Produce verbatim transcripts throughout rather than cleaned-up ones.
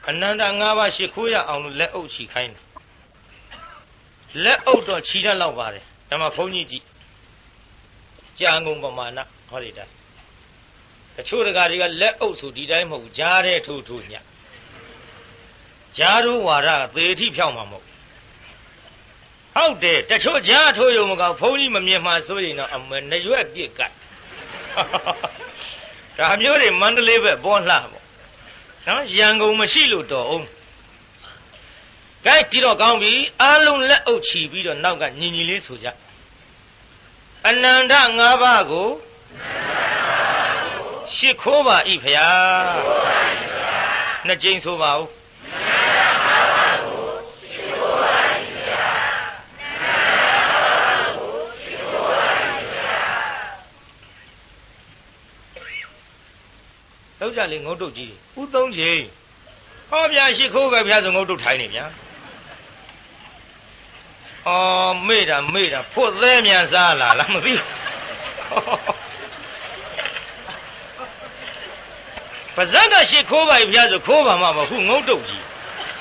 အနန္တငါးပါးရှိခိုးရအောင်လို့လက်အုပ်ချီခိုင်းတယ်လက်အုပ်တော့ချီတတ်လောက်ပါတယ်ဒါမှဘုန်းကြီးကြည့်ကြာငုံပမာဏဟောဒီတိုင်းတချို့တကာတွေကလက်အုပ်ဆိုဒီတိုင်းမဟုတ်ဘူးကြားတဲ့ထိုးထိုးညကြားတို့ဝါဒသေထိဖြောင်းမှာမဟုတ်ဟုတ်တယ်တချို့ကြားထိုးရုံမကောက်ဘုန်းကြီးမမြင်မှဆိုရင်တော့အမနရွက်ပြစ်ကတ်ဒါမျိုးတွေမန္တလေးဘက်ပေါ်လှပေါ့နော်ရန်ကုန်မရှိလို့တော်အောင်ကဲဒီတော့ကောင်းပြီအားလုံးလက်အုပ်ချီပြီးတော့နောက်ကညီညီလေးဆိုကြအနန္တငါးပါးကိုရှစ်ခိုးပါဤဖျားနှစ်ကြိမ်ဆိုပါဦးလောက်ကြလေငုတ်တုတ်ကြီးဥသုံးချိန်ဟောဗျာရှစ်ခိုးပဲဗျာဆိုငုတ်တုတ်ထိုင်နေဗျာအော်မေ့တာမေ့တာဖွတ်သေးမြန်စားလာလားမသိပါဇက်ကရှစ်ခိုးပါဗျာဆိုခိုးပါမှာမဟုတ်ငုတ်တုတ်ကြီး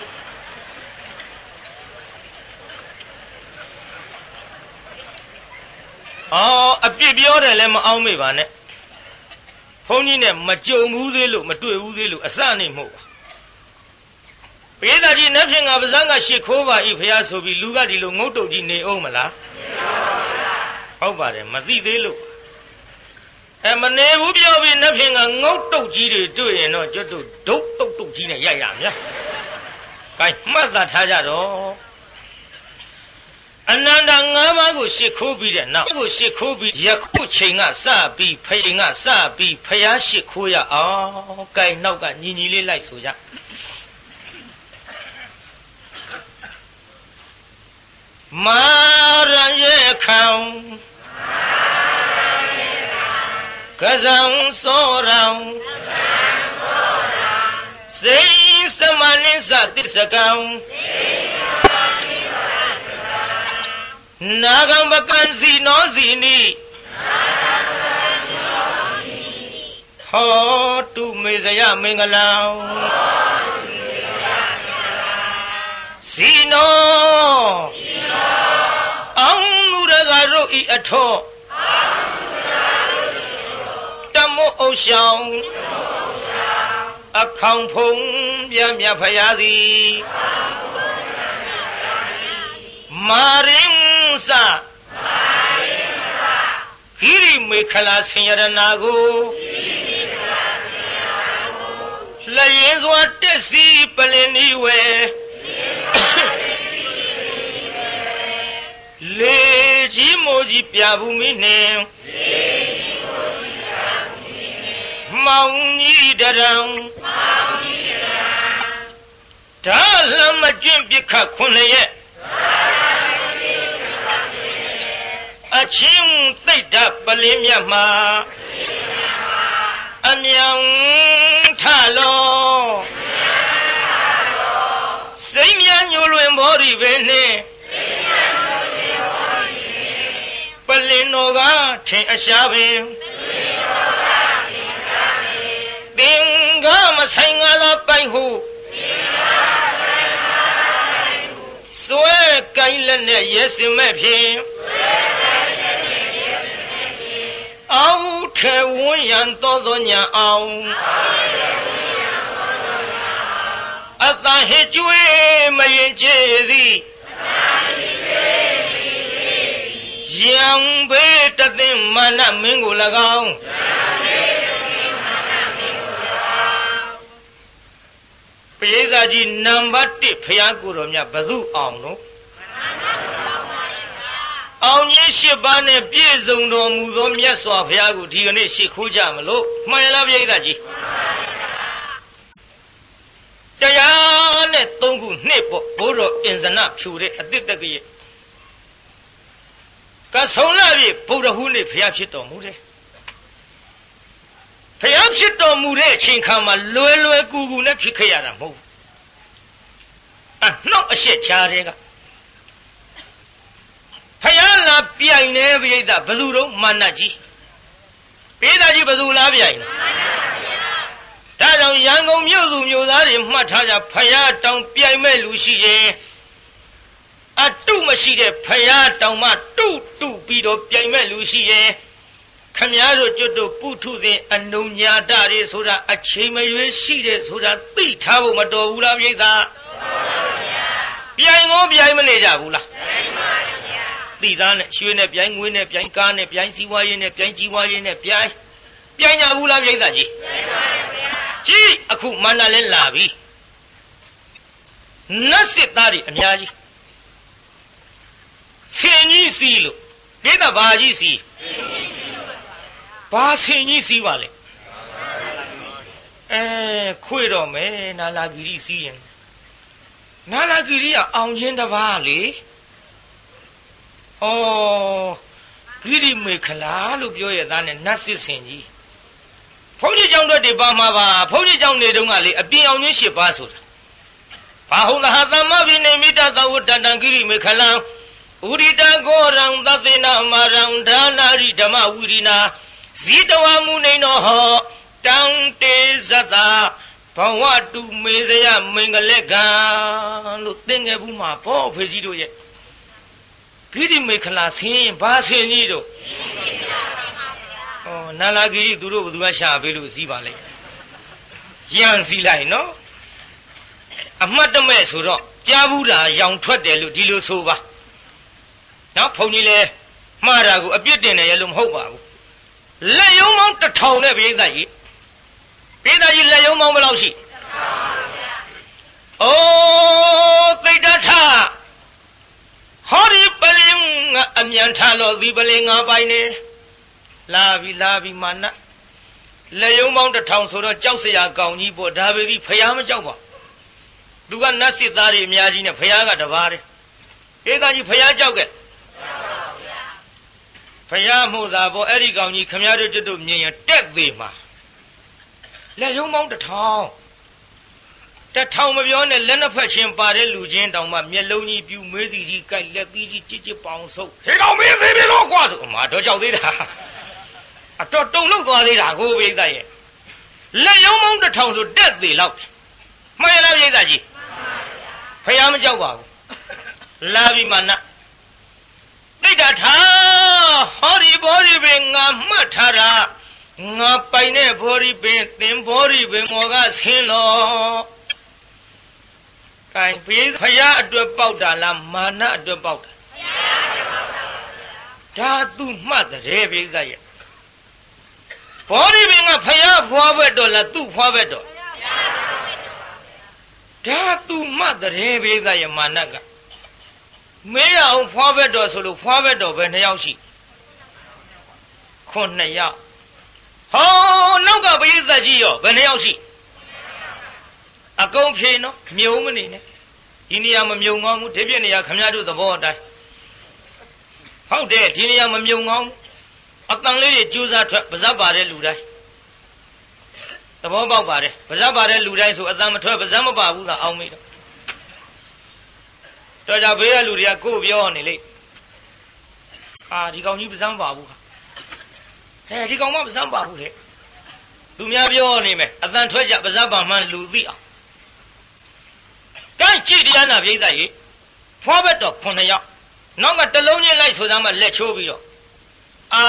အော်အပြစ်ပြောတယ်လည်းမအောင်မေ့ပါနဲ့ဘုန်းကြီးနဲ့မကြုံဘူးသေးလို့မတွေ့ဘူးသေးလို့အစနေမဟုတ်ပါဘိသားကြီးနတ်ဖြင့်ငါပါဇက်ကရှစ်ခိုးပါဤဖျားဆိုပြီးလူကဒီလိုငုတ်တုတ်ကြီးနေအောင်မလားဟုတ်ပါတယ်မသိသေးလို့အဲမနေဘူးပြောပြီးနတ်ဖြင့်ငါငုတ်တုတ်ကြီးတွေတွေ့ရင်တော့ကျွတ်တို့ဒုတ်တုတ်တုတ်ကြီးနဲ့ရိုက်ရမြတ်ကဲမှတ်သားထားကြတော့အနန္တငါးပါးကိုရှစ်ခိုးပြီးတဲ့နောက်ကိုရှစ်ခိုးပြီးယခုချိန်ကစပြီးဖရင်ကစပြီးဖျားရှစ်ခိုးရအောင်ကဲနောက်ကညီညီလေးလိုက်ဆိုကြမာရရဲ့ခံကဇံစောရံစိသမနိစ္စသစ္စကံနာဂံပကံစီနောစီနိဟောတုမေဇယမင်္ဂလံစီနောအောင်မူရကတို့ဤအထောတမောဩရှောင်းအခေါင်ဖုံပြမြဖရာသည်မာရင်စခိရိမေခလာဆင်ရနာကိုလျင်စွာတက်စီပလင်ဤဝဲလေကြီးမိုးကြီးပြဘူးမင်းနဲ့မောင်ကြီးတရံဒါလမကျွင့်ပြခခွန်ရဲ့အချင်းသိတ်တာပလင်းမြတ်မှာအမြောင်ထလောစိတ်မြညိုလွင်ဘောရီပဲနဲ့ပလင်းတော်ကထင်အရှားပင်သင်္ကမဆိုင်ငါသာပိုင်ဟုစွဲကိုင်းလက်နဲ့ရဲစင်မဲ့ဖြင့်အောက်ထဲဝန်းရန်တော်သောညာအောင်အတန်ဟစ်ကျွေးမရင်ကျသည်ရံဘေးတသိမာနမင်းကို၎င်းပရိသတ်ကြီးနံပါတ်တစ်ဖျားကိုတော်မြတ်ဘသူအောင်တော့အောင်ကြီးရှစ်ပါးနဲ့ပြည့်စုံတော်မူသောမြတ်စွာဘုရားကိုဒီကနေ့ရှ िख ိုးကြမလို့မှန်လားပရိသတ်ကြီးတရားနဲ့သုံးခုနှစ်ပေါ့ဘိုးတော်အင်ဇနဖြူတဲ့အတိတ်တကရဲ့ကဆုံးလာပြီဗုဒ္ဓဟူးနေ့ဘုရားဖြစ်တော်မူတယ်ဘုရားဖြစ်တော်မူတဲ့အချိန်ခါမှာလွယ်လွယ်ကူကူနဲ့ဖြစ်ခဲ့ရတာမဟုတ်ဘူးအနှောက်အရှက်ချားတဲ့ကဖယားလာပြိုင်နေပိဋကဘယ်သူတော့မာနကြီးပိဋကကြီးဘယ်သူလားပြိုင်ဒါကြောင့်ရန်ကုန်မြို့သူမြို့သားတွေမှတ်ထားကြဖယားတောင်ပြိုင်မဲ့လူရှိရင်အတုမရှိတဲ့ဖယားတောင်မှတုတုပြီးတော့ပြိုင်မဲ့လူရှိရင်ခမည်းတော်ကျွတ်တို့ပုထုဇဉ်အနုညာတတွေဆိုတာအချိန်မရွေးရှိတယ်ဆိုတာသိထားဖို့မတော်ဘူးလားပြိဿပြိုင်ကိုပြိုင်မနေကြဘူးလားသိသားနဲ့ရွှေနဲ့ပြိုင်ငွေနဲ့ပြိုင်ကားနဲ့ပြိုင်စီးပွားရေးနဲ့ပြိုင်ကြီးပွားရေးနဲ့ပြိုင်ပြိုင်ကြဘူးလားပြိဿကြီးကြီးအခုမန္တလေးလာပြီနတ်စစ်သားတွေအများကြီးဆင်ကြီးစီးလို့ပြိဿဘာကြီးစီးဘာဆင်ကြီးစီးပါလဲအဲခွေတော့မယ်နာလာဂီရီစီးရင်နာလာဂီရီကအောင်ချင်းတစ်ပါးလေဩဂီရီမေခလာလို့ပြောရသားနဲ့နတ်စစ်ဆင်ကြီးဘုန်းကြီးကျောင်းတွေပါမှာပါဘုန်းကြီးကျောင်းနေတုန်းကလေအပြင်အောင်ချင်း၈ပါးဆိုတာဘာဟုတ်လားဟာသမဘိနေမိတသဝတ္တံဂိရိမေခလံဥရိတကောရံသသေနမာရံဒါနာရိဓမ္မဝိရိနာဇိတဝမုနေနောဟောတံတေဇတဘဝတုမေဇယမင်္ဂလက်ကံလို့သင်ငယ်ဘူးမှာဘောဖေကြီးတို့ရဲ့ဂိရိမေခလာဆင်းဘာဆင်းကြီးတို့ဩနာလာဂိရိသူတို့ဘသူကရှာပေးလို့စီးပါလေရန်စီလိုက်နော်အမှတ်တမဲ့ဆိုတော့ကြားဘူးတာရောင်ထွက်တယ်လို့ဒီလိုဆိုပါနော်ဘုန်းကြီးလဲမှားတာကိုအပြစ်တင်တယ်ရလို့မဟုတ်ပါဘူးလက်ယုံမောင်းတစ်ထောင်နဲ့ပြိဿကြီးပြိဿကြီးလက်ယုံမောင်းဘယ်လောက်ရှိအိုးသိတ္တထဟောဒီပလင်အမြန်ထလို့ဒီပလင်ငါပိုင်နေလာပြီလာပြီမာနလက်ယုံမောင်းတစ်ထောင်ဆိုတော့ကြောက်စရာကောင်းကြီးပေါ့ဒါပေသည်ဖျားမကြောက်ပါသူကနတ်စစ်သားတွေအများကြီးနဲ့ဖျားကတပါးတယ်ပြိဿကြီးဖျားကြောက်ကဲဖယားမို့သာပေါ့အဲ့ဒီကောင်ကြီးခမည်းတော်ကျွတ်တို့မြင်ရင်တက်သေးမှာလက်ရုံးပေါင်းတစ်ထောင်တစ်ထောင်မပြောနဲ့လက်နှစ်ဖက်ချင်းပါတဲ့လူချင်းတောင်မှမျက်လုံးကြီးပြူမေးစီကြီးကြိုက်လက်သီးကြီးကြစ်ကြစ်ပေါင်ဆုပ်ဟေးကောင်မင်းသေးပြီလို့ကွာဆိုအမတော့ကြောက်သေးတာအတော်တုံလောက်သွားသေးတာကိုပိဿရဲ့လက်ရုံးပေါင်းတစ်ထောင်ဆိုတက်သေးလောက်မှန်ရလားပိဿကြီးဖယားမကြောက်ပါဘူးလာပြီမနာသိတ္တထာဟောဒီဘောရီပင်ငါမှတ်ထားတာငါပိုင်တဲ့ဘောရီပင်သင်ဘောရီပင်မော်ကဆင်းလို့ကဲပြေးဖယားအတွက်ပေါက်တာလားမာနအတွက်ပေါက်တာဖယားအတွက်ပေါက်တာပါဗျာဒါသူမှတ်တယ်ပြေးသားရဲ့ဘောရီပင်ကဖယားဖွားဘက်တော့လားသူ့ဖွားဘက်တော့ဖယားဖွားဘက်တော့ပါဗျာဒါသူမှတ်တယ်ပြေးသားရဲ့မာနကမေးရအောင်ဖွားဘက်တော်ဆိုလို့ဖွားဘက်တော်ပဲနှစ်ယောက်ရှိခုနှစ်ယောက်ဟောနောက်ကပရိသတ်ကြီးရောဘယ်နှစ်ယောက်ရှိအကုန်ဖြေနော်မြုံမနေနဲ့ဒီနေရာမမြုံကောင်းဘူးဒီပြည့်နေရာခမည်းတော်သဘောအတိုင်းဟုတ်တယ်ဒီနေရာမမြုံကောင်းအတန်လေးတွေကြိုးစားထွက်ပါဇက်ပါတဲ့လူတိုင်းသဘောပေါက်ပါတယ်ပါဇက်ပါတဲ့လူတိုင်းဆိုအတန်မထွက်ပါဇက်မပါဘူးသာအောင်မေးတော့တော်ကြဘေးကလူတွေကကိုယ်ပြောနေလေအာဒီကောင်ကြီးပစမ်းပါဘူးခါဟဲ့ဒီကောင်မပစမ်းပါဘူးဟဲ့သူများပြောနေမယ်အတန်ထွက်ကြပစမ်းပါမှန်းလူသိအောင်ကိုင်းကြည့်တရားနာပြိဿရေဖွားဘက်တော့ခုနှစ်ယောက်နောက်ကတလုံးချင်းလိုက်ဆိုသားမှလက်ချိုးပြီးတော့အာ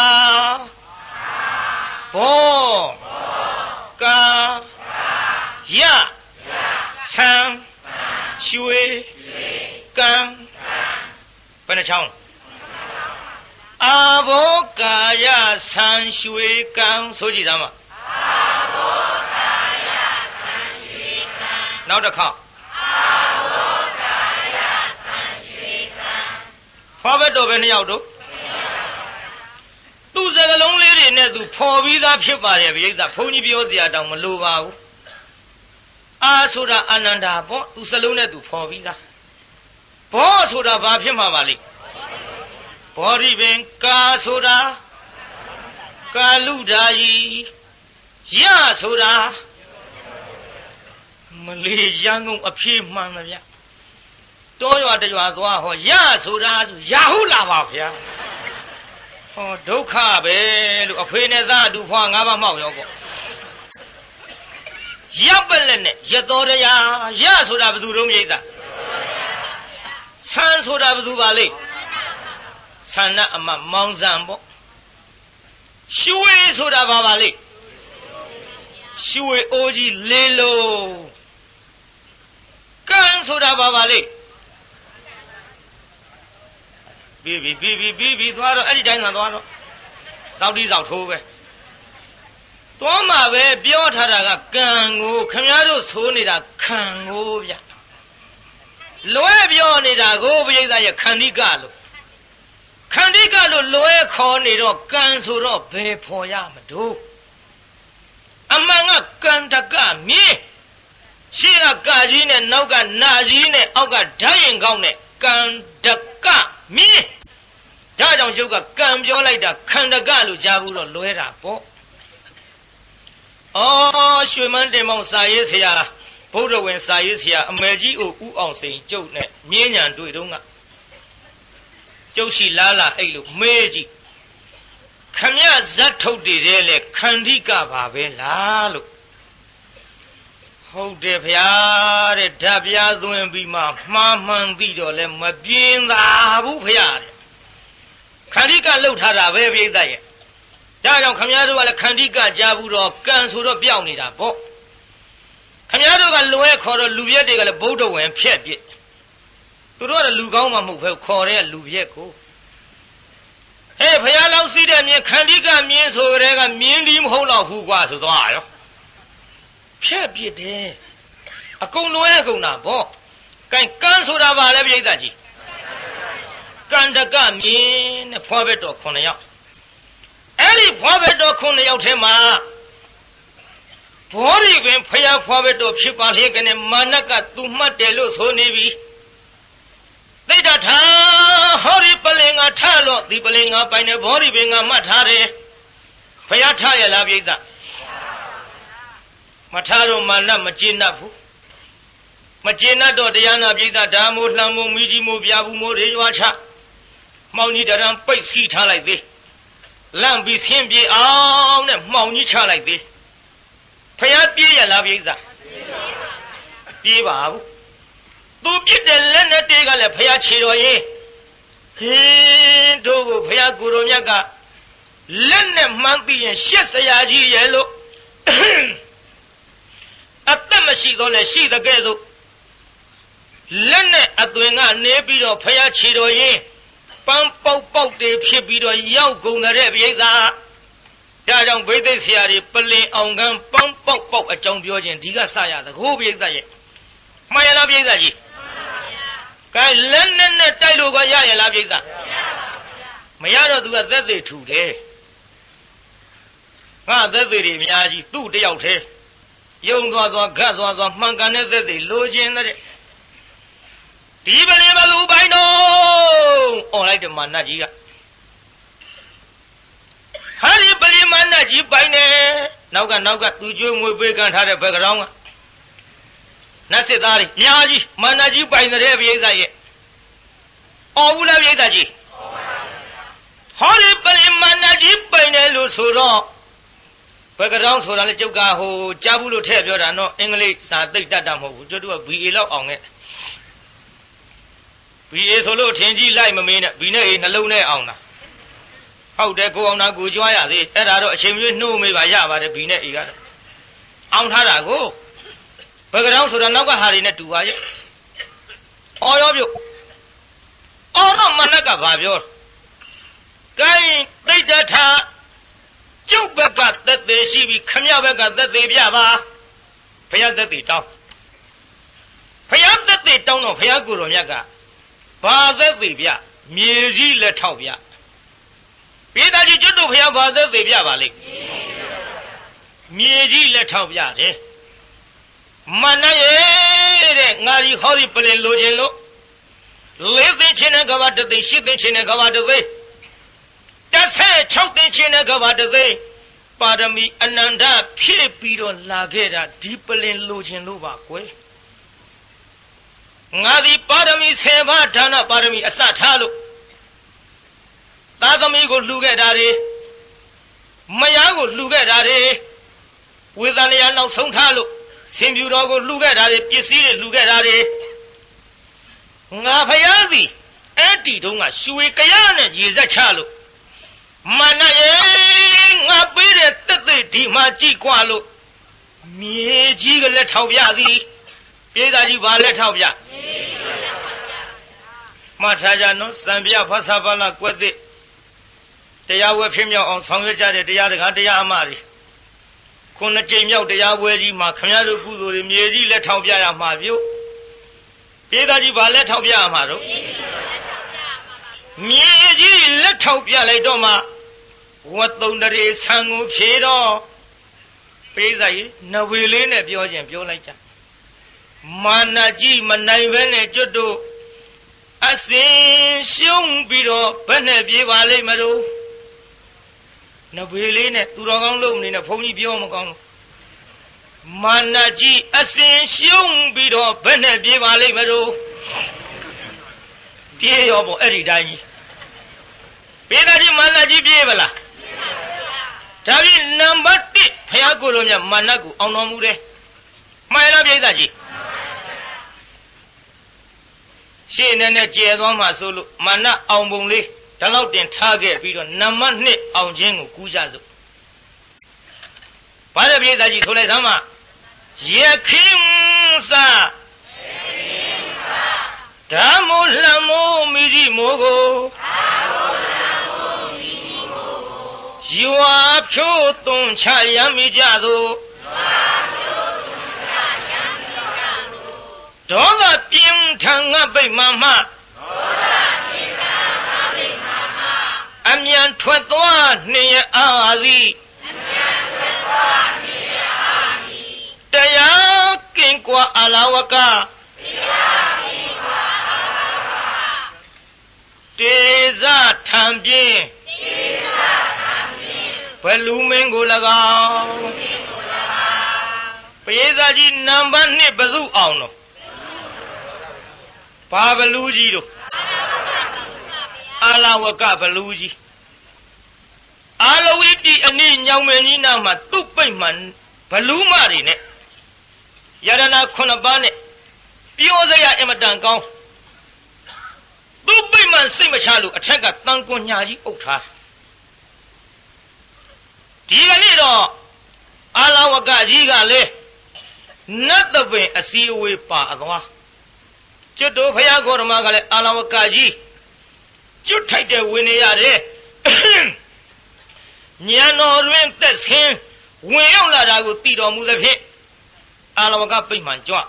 ဘောကာယဆံရွှေကံဘယ်နှချောင်းအာဘောကာယဆံရွှေကံဆိုကြည့်သားမအာဘောကာယဆံရွှေကံနောက်တစ်ခါအာဘောကာယဆံရွှေကံဖွားဘက်တော်ပဲနှစ်ယောက်တို့သူစကလုံးလေးတွေနဲ့သူဖော်ပြီးသားဖြစ်ပါတယ်ဗျိဿဘုန်းကြီးပြောစရာတောင်မလိုပါဘူးအာဆိုတာအာနန္ဒာပေါ့သူစလုံးနဲ့သူဖော်ပြီးသားဘောဆိုတာဘာဖြစ်မှာပါလိဘောဓိပင်ကာဆိုတာကာလူဓာယီယဆိုတာမလေးရန်ကုန်အဖြေမှန်တယ်ဗျတောရွာတရွာသွားဟောယဆိုတာဆိုရာဟုလာပါဗျာဟောဒုက္ခပဲလို့အဖေနဲ့သားအတူဖွာငါးပါးမှောက်ရောပေါ့ရပ်ပလက်နဲ့ရတော်တရားရဆိုတာဘယ်သူတော့မြိတ်သားဆန်းဆိုတာဘယ်သူပါလိမ့်ဆန္ဒအမမောင်ဆန်ပေါ့ရွှေဆိုတာဘာပါလိမ့်ရွှေအိုးကြီးလေးလုံးကံဆိုတာဘာပါလိမ့်ပြီးပြီးပြီးပြီးပြီးပြီးသွားတော့အဲ့ဒီတိုင်းကသွားတော့စောက်တီးစောက်ထိုးပဲသွားမှာပဲပြောထားတာကကံကိုခမည်းတော်ဆိုနေတာခံကိုဗျလွဲပြောနေတာကိုပရိသတ်ရဲ့ခန္ဓိကလို့ခန္ဓိကလို့လွဲခေါ်နေတော့ကံဆိုတော့ဘယ်ဖော်ရမလို့အမှန်ကကံတကမြင်းရှေ့ကကာကြီးနဲ့နောက်ကနာကြီးနဲ့အောက်ကဓာတ်ရင်ကောင်းနဲ့ကံတကမြင်းဒါကြောင့်ကျုပ်ကကံပြောလိုက်တာခန္ဓကလို့ကြားဘူးတော့လွဲတာပေါ့အော်ရွှေမန်းတင်မောင်စာရေးဆရာဘုဒ္ဓဝင်စာရေးဆရာအမေကြီးဦးဦးအောင်စိန်ကျုပ်နဲ့မြင်းညာတွေ့တော့ကကျုပ်ရှိလားလားအဲ့လိုမေးကြည့်ခမရဇတ်ထုတ်တည်တယ်လေခန္ဓိကပါပဲလားလို့ဟုတ်တယ်ဗျာတဲ့ဓာပြားသွင်းပြီးမှမှားမှန်ပြီးတော့လဲမပြင်းသာဘူးဗျာတဲ့ခန္ဓိကလှုပ်ထားတာပဲပြိဿရဲ့ဒါကြောင့်ခမည်းတော်ကလည်းခန္ဓိကကြားဘူးတော့ကံဆိုတော့ပြောင်းနေတာပေါ့ခမည်းတော်ကလွဲခေါ်တော့လူပြက်တွေကလည်းဗုဒ္ဓဝင်ဖြက်ပြစ်သူတို့ကလူကောင်းမှမဟုတ်ပဲခေါ်တဲ့လူပြက်ကိုဟဲ့ဘုရားလောက်စီးတဲ့မြင်ခန္ဓိကမြင်ဆိုတဲ့ကမြင်ဒီမဟုတ်တော့ဘူးကွာဆိုတော့ရောဖြက်ပြစ်တယ်အကုန်လွဲအကုန်တာပေါ့ကဲကံဆိုတာပါလဲပြိဿကြီးကန္တကမြင်နဲ့ဖွားဘက်တော်ခုနှစ်ယောက်အဲ့ဒီဖွားဘက်တော်ခုနှစ်ယောက်ထဲမှာဘောရီပင်ဖျားဖွားဘက်တော်ဖြစ်ပါလျက်ကနေမာနကသူမှတ်တယ်လို့ဆိုနေပြီသိတ္တထာဟောဒီပလင်ကထလို့ဒီပလင်ကပိုင်နေဘောရီပင်ကမှတ်ထားတယ်ဖျားထရလားပြိဿမထားတော့မာနမကျေနပ်ဘူးမကျေနပ်တော့တရားနာပြိဿဓာမိုးလှမ်းမိုးမိကြီးမိုးပြဘူးမိုးရေရွာချမှောင်ကြီးတရံပိတ်စီးထားလိုက်သေးလန့်ပြီးဆင်းပြေအောင်နဲ့မှောင်ကြီးချလိုက်သေးဖျားပြေးရလားပြိဿပြေးပါဘူးသူပြစ်တဲ့လက်နဲ့တေးကလည်းဖျားခြေတော်ရင်ဟင်းတို့ကိုဖျားကိုတော်မြတ်ကလက်နဲ့မှန်းသိရင်ရှက်စရာကြီးရဲ့လို့အသက်မရှိတော့လဲရှိတဲ့ကဲ့သို့လက်နဲ့အသွင်ကနေပြီးတော့ဖျားခြေတော်ရင်ပန်းပေါက်ပေါက်တွေဖြစ်ပြီးတော့ရောက်ကုန်တဲ့ပြိဿဒါကြောင့်ဗိသိက်ဆရာတွေပလင်အောင်ကန်းပန်းပေါက်ပေါက်အကြောင်းပြောခြင်းဒီကစရသကိုပြိဿရဲ့မှန်ရလားပြိဿကြီးကဲလက်နဲ့နဲ့တိုက်လို့ကရရလားပြိဿမရတော့သူကသက်သေထူတယ်ငါသက်သေတွေအများကြီးသူ့တယောက်တည်းယုံသွားသွားဂတ်သွားသွားမှန်ကန်တဲ့သက်သေလိုချင်တဲ့ဒီပလင်ဘလူပိုင်းတော့អော်လိုက်တယ်မာနကြီးကဟာဒီပလင်မာနကြီးပိုင်းနေနောက်ကနောက်ကသူကျွေးမွေးပေးကန်ထားတဲ့ဘက်ကောင်ကနတ်စစ်သားတွေအများကြီးမာနကြီးပိုင်းတဲ့ပြိဿရဲ့အော်ဘူးလားပြိဿကြီးဟောဒီပလင်မာနကြီးပိုင်းတယ်လို့ဆိုတော့ဘယ်ကောင်ဆိုတာလဲကျုပ်ကဟိုကြားဘူးလို့ထည့်ပြောတာနော်အင်္ဂလိပ်စာသိတတ်တာမဟုတ်ဘူးကျုပ်တို့က ဘီ အေ လောက်အောင်ခဲ့ဘီ အေ ဆိုလို့ထင်ကြီးလိုက်မမင်းနဲ့ ဘီ နဲ့ အေ နှလုံးနဲ့အောင်တာဟုတ်တယ်ကိုအောင်တာကိုကြွားရသေးအဲ့ဒါတော့အချိန်မျိုးနှိုးမေးပါရပါတယ် ဘီ နဲ့ အေ ကတော့အောင်ထားတာကိုဘယ်ကောင်ဆိုတာနောက်ကဟာတွေနဲ့တူပါရဲ့အော်ရောပြုတ်အော်တော့မနက်ကဘာပြောကိုင်းသိတ္တထာကျုပ်ဘက်ကသက်သေးရှိပြီးခမရဘက်ကသက်သေးပြပါဘုရားသက်သေးတောင်းဘုရားသက်သေးတောင်းတော့ဘုရားကိုယ်တော်မြတ်ကဘာသက်သေးပြမြေကြီးလက်ထောက်ပြပိသားကြီးကျွတ်တို့ဘုရားဘာသက်သေးပြပါလိမ့်မြေကြီးလက်ထောက်ပြတယ်မနရဲ့တဲ့ငါဒီဟောဒီပလင်လိုချင်လို့လေးသိချင်းနဲ့ကဘာတသိရှစ်သိချင်းနဲ့ကဘာတသိတစ်ဆယ်၆သိချင်းနဲ့ကဘာတသိပါရမီအနန္တဖြည့်ပြီးတော့လာခဲ့တာဒီပလင်လိုချင်လို့ပါကွယ်ငါဒီပါရမီဆယ်ပါးဒါနပါရမီအစထားလို့သာသမီကိုလှူခဲ့တာတွေမယားကိုလှူခဲ့တာတွေဝေဒနာနောက်ဆုံးထားလို့ဆင်ပြူတော်ကိုလှူခဲ့တာတွေပစ္စည်းတွေလှူခဲ့တာတွေငါဖယားသည်အဲ့ဒီတုန်းကရွှေကြရနဲ့ရေစက်ချလို့မနရဲ့ငါပေးတဲ့တက်သိဒီမှာကြည့်กว่าလို့မြေကြီးကလက်ထောက်ပြသည်ပြေးသားကြီးဘာလက်ထောက်ပြမှတ်ထားကြနော်စံပြဖဆပါလာကွက်သစ်တရားဝဲဖြစ်မြောက်အောင်ဆောင်ရွက်ကြတဲ့တရားတကားတရားအမှားတွေခုနှစ်ကြိမ်မြောက်တရားပွဲကြီးမှာခမရတို့ကုသိုလ်တွေမြေကြီးလက်ထောက်ပြရမှာပြုပြေးသားကြီးဘာလက်ထောက်ပြရမှာတော့မြေကြီးလက်ထောက်ပြလိုက်တော့မှဝတ်သုံးတရေဆံကိုဖြေတော့ပြေးသားကြီးနဝေလေးနဲ့ပြောခြင်းပြောလိုက်ကြမာနကြီးမနိုင်ဘဲနဲ့ကျွတ်တို့အစင်ရှုံးပြီးတော့ဘယ်နဲ့ပြေးပါလိမ့်မလို့နဝေလေးနဲ့သူတော်ကောင်းလို့မနေနဲ့ဘုန်းကြီးပြောမကောင်းလို့မာနကြီးအစင်ရှုံးပြီးတော့ဘယ်နဲ့ပြေးပါလိမ့်မလို့ပြေးရောပေါ့အဲ့ဒီတိုင်းကြီးပြေးတာကြီးမာနကြီးပြေးပါလားဒါဖြင့်နံပါတ်တစ်ဘုရားကိုယ်တော်မြတ်မာနကိုအောင်တော်မူတယ်မှန်လားပြိဿကြီးရှေ့နဲ့နဲ့ကျဲသွားမှဆိုလို့မာနအောင်ပုံလေးဒါလောက်တင်ထားခဲ့ပြီးတော့နံပါတ်နှစ်အောင်ခြင်းကိုကူးကြစို့ဘာလဲပြိဿကြီးဆိုလိုက်သမ်းမယခင်စာဓမ္မလမောမိကြီးမိုးကိုရွာဖြိုးသွန်ချရမ်းမိကြသို့ဒေါသပြင်းထန်ငါပိတ်မှမှအမြန်ထွက်သွားနှင်ရအားသည်တရားကင်ကွာအလာဝကတေဇထံပြင်းဘလူမင်းကို၎င်းပရိသတ်ကြီးနံပါတ်နှစ်ဘသူအောင်တော့ဘာဘလူကြီးတို့အာလဝကဘလူကြီးအာလဝိတိအနိညောင်မင်းကြီးနာမှာသူ့ပိတ်မှန်ဘလူမတွေနဲ့ယရနာခုနှစ်ပါးနဲ့ပြောစရာအင်မတန်ကောင်းသူ့ပိတ်မှန်စိတ်မချလို့အထက်ကတန်ကွန်ညာကြီးအုပ်ထားဒီကနေ့တော့အာလဝကကြီးကလည်းနတ်သပင်အစည်းအဝေးပါသွားကျွတ်တော်ဘုရားကိုရမကလည်းအာလဝကကြီးကျွတ်ထိုက်တဲ့ဝင်နေရတယ်ညံတော်တွင်သက်ဆင်းဝင်ရောက်လာတာကိုသိတော်မူသဖြင့်အာလဝကပိတ်မှန်ကြွ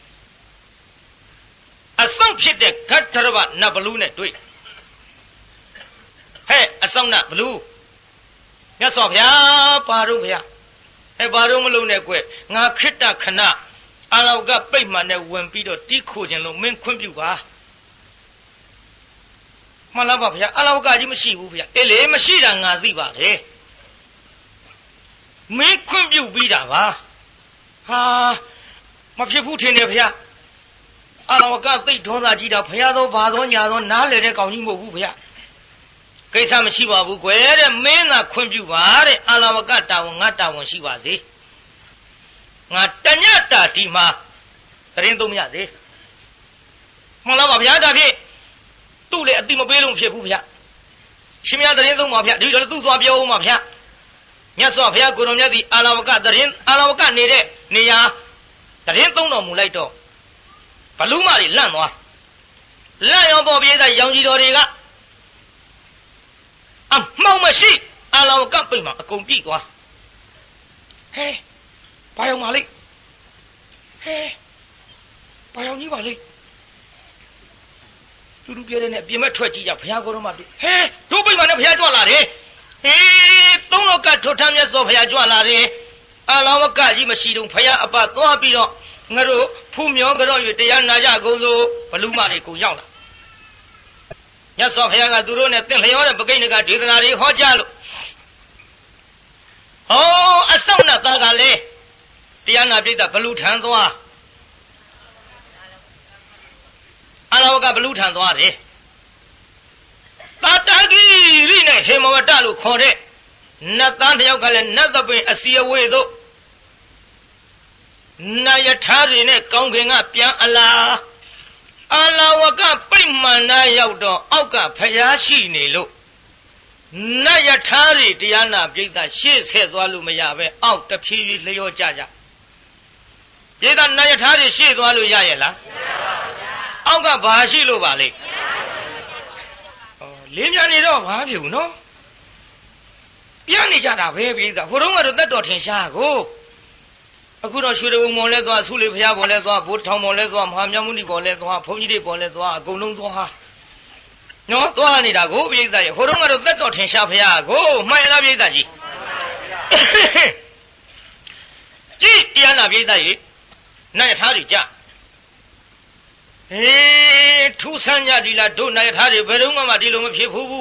အဆောင်ဖြစ်တဲ့ဂတ္ထရဗနတ်ဘလူးနဲ့တွေ့ဟဲ့အဆောင်နတ်ဘလူးမြတ်စွာဘုရားပါတော့ဘုရားဟဲ့ပါတော့မလုံးနဲ့ကွငါခိတ္တခဏအာလဝကပိတ်မှန်နဲ့ဝင်ပြီးတော့တီးခိုခြင်းလို့မင်းခွင့်ပြုပါမှန်လားပါဗျာအာလဝကကြီးမရှိဘူးဗျာအေးလေမရှိတာငါသိပါတယ်မင်းခွင့်ပြုပြီးတာပါဟာမဖြစ်ဘူးထင်တယ်ဗျာအာလဝကသိဒေါသကြီးတာဘုရားသောဘာသောညာသောနားလေတဲ့ကောင်ကြီးမဟုတ်ဘူးဗျာကိစ္စမရှိပါဘူးကွယ်တဲ့မင်းသာခွင့်ပြုပါတဲ့အာလဝကတာဝန်ငါတာဝန်ရှိပါစေငါတညတာဒီမှာတရင်သုံးမရသေးမှန်လားပါဗျာဒါဖြင့်သူ့လေအတိမပေးလို့ဖြစ်ဘူးဗျာရှင်မရတရင်သုံးပါဗျာဒီတော့သူ့သွားပြောဦးမှာဗျာမြတ်စွာဘုရားကိုယ်တော်မြတ်သည်အာလဝကတရင်အာလဝကနေတဲ့နေရာတရင်သုံးတော်မူလိုက်တော့ဘလူးမတွေလန့်သွားလန့်ရောပေါ်ပြေးတဲ့ရောင်ကြီးတော်တွေကအမှောင်မရှိအာလဝကပိတ်မှာအကုန်ပြည့်သွားဟဲဘာရောင်ပါလိမ့်ဟဲဘာရောင်ကြီးပါလိမ့်သူတို့ပြတဲ့နဲ့ပြင်မဲ့ထွက်ကြည့်ကြဘုရားကိုယ်တော်မှတွေ့ဟဲတို့ပိတ်မှာနဲ့ဘုရားကြွလာတယ်ဟေးသုံးလောကထွတ်ထမ်းမြတ်စွာဘုရားကြွလာတယ်အာလဝကကြီးမရှိတော့ဘုရားအပသွားပြီးတော့ငါတို့ဖူးမြောကြတော့၍တရားနာကြကုန်စို့ဘလူးမတွေကိုရောက်လာမြတ်စွာဘုရားကသူတို့နဲ့တင့်လျောတဲ့ပကိဏကဒေသနာတွေဟောကြားလို့ဟောအဆောင်နဲ့သားကလည်းတရားနာပြိတ္တဘလူးထံသွားအာလဝကဘလူးထံသွားတယ်တာတာဂိရိနဲ့ဟေမဝတ္တလို့ခေါ်တဲ့နတ်သားတစ်ယောက်ကလည်းနတ်သပင်အစီအဝေးသို့နာယထာတွေနဲ့ကောင်းကင်ကပြန်အလားအာလာဝကပိတ်မှန်နာရောက်တော့အောက်ကဖျားရှိနေလို့နာယထာတွေတရားနာပိဋကရှေ့ဆက်သွားလို့မရပဲအောက်တဖြည်းဖြည်းလျော့ကြကြပိဋကနာယထာတွေရှေ့သွားလို့ရရဲ့လားမရပါဘူးဗျာအောက်ကဘာရှိလို့ပါလဲမရပါဘူးဩလင်းမြန်နေတော့ဘာဖြစ်ဘူးနော်ပြန်နေကြတာပဲပိဋကဟိုတုန်းကတော့တက်တော်ထင်ရှားကိုအခုတော့ရွှေတကုံမော်လဲသွားဆုလေးဖျားပေါ်လဲသွားဘိုးထောင်မော်လဲသွားမဟာမြတ်မုနီပေါ်လဲသွားဘုန်းကြီးတွေပေါ်လဲသွားအကုန်လုံးသွားနော်သွားနေတာကိုပိဋကရဲ့ဟိုတုန်းကတော့တက်တော်ထင်ရှားဖျားကိုမှန်လားပိဋကကြီးကြည့်တရားနာပိဋကကြီးနိုင်ထားတွေကြဟေးထူးဆန်းကြဒီလားတို့နိုင်ထားတွေဘယ်တော့မှဒီလိုမဖြစ်ဘူး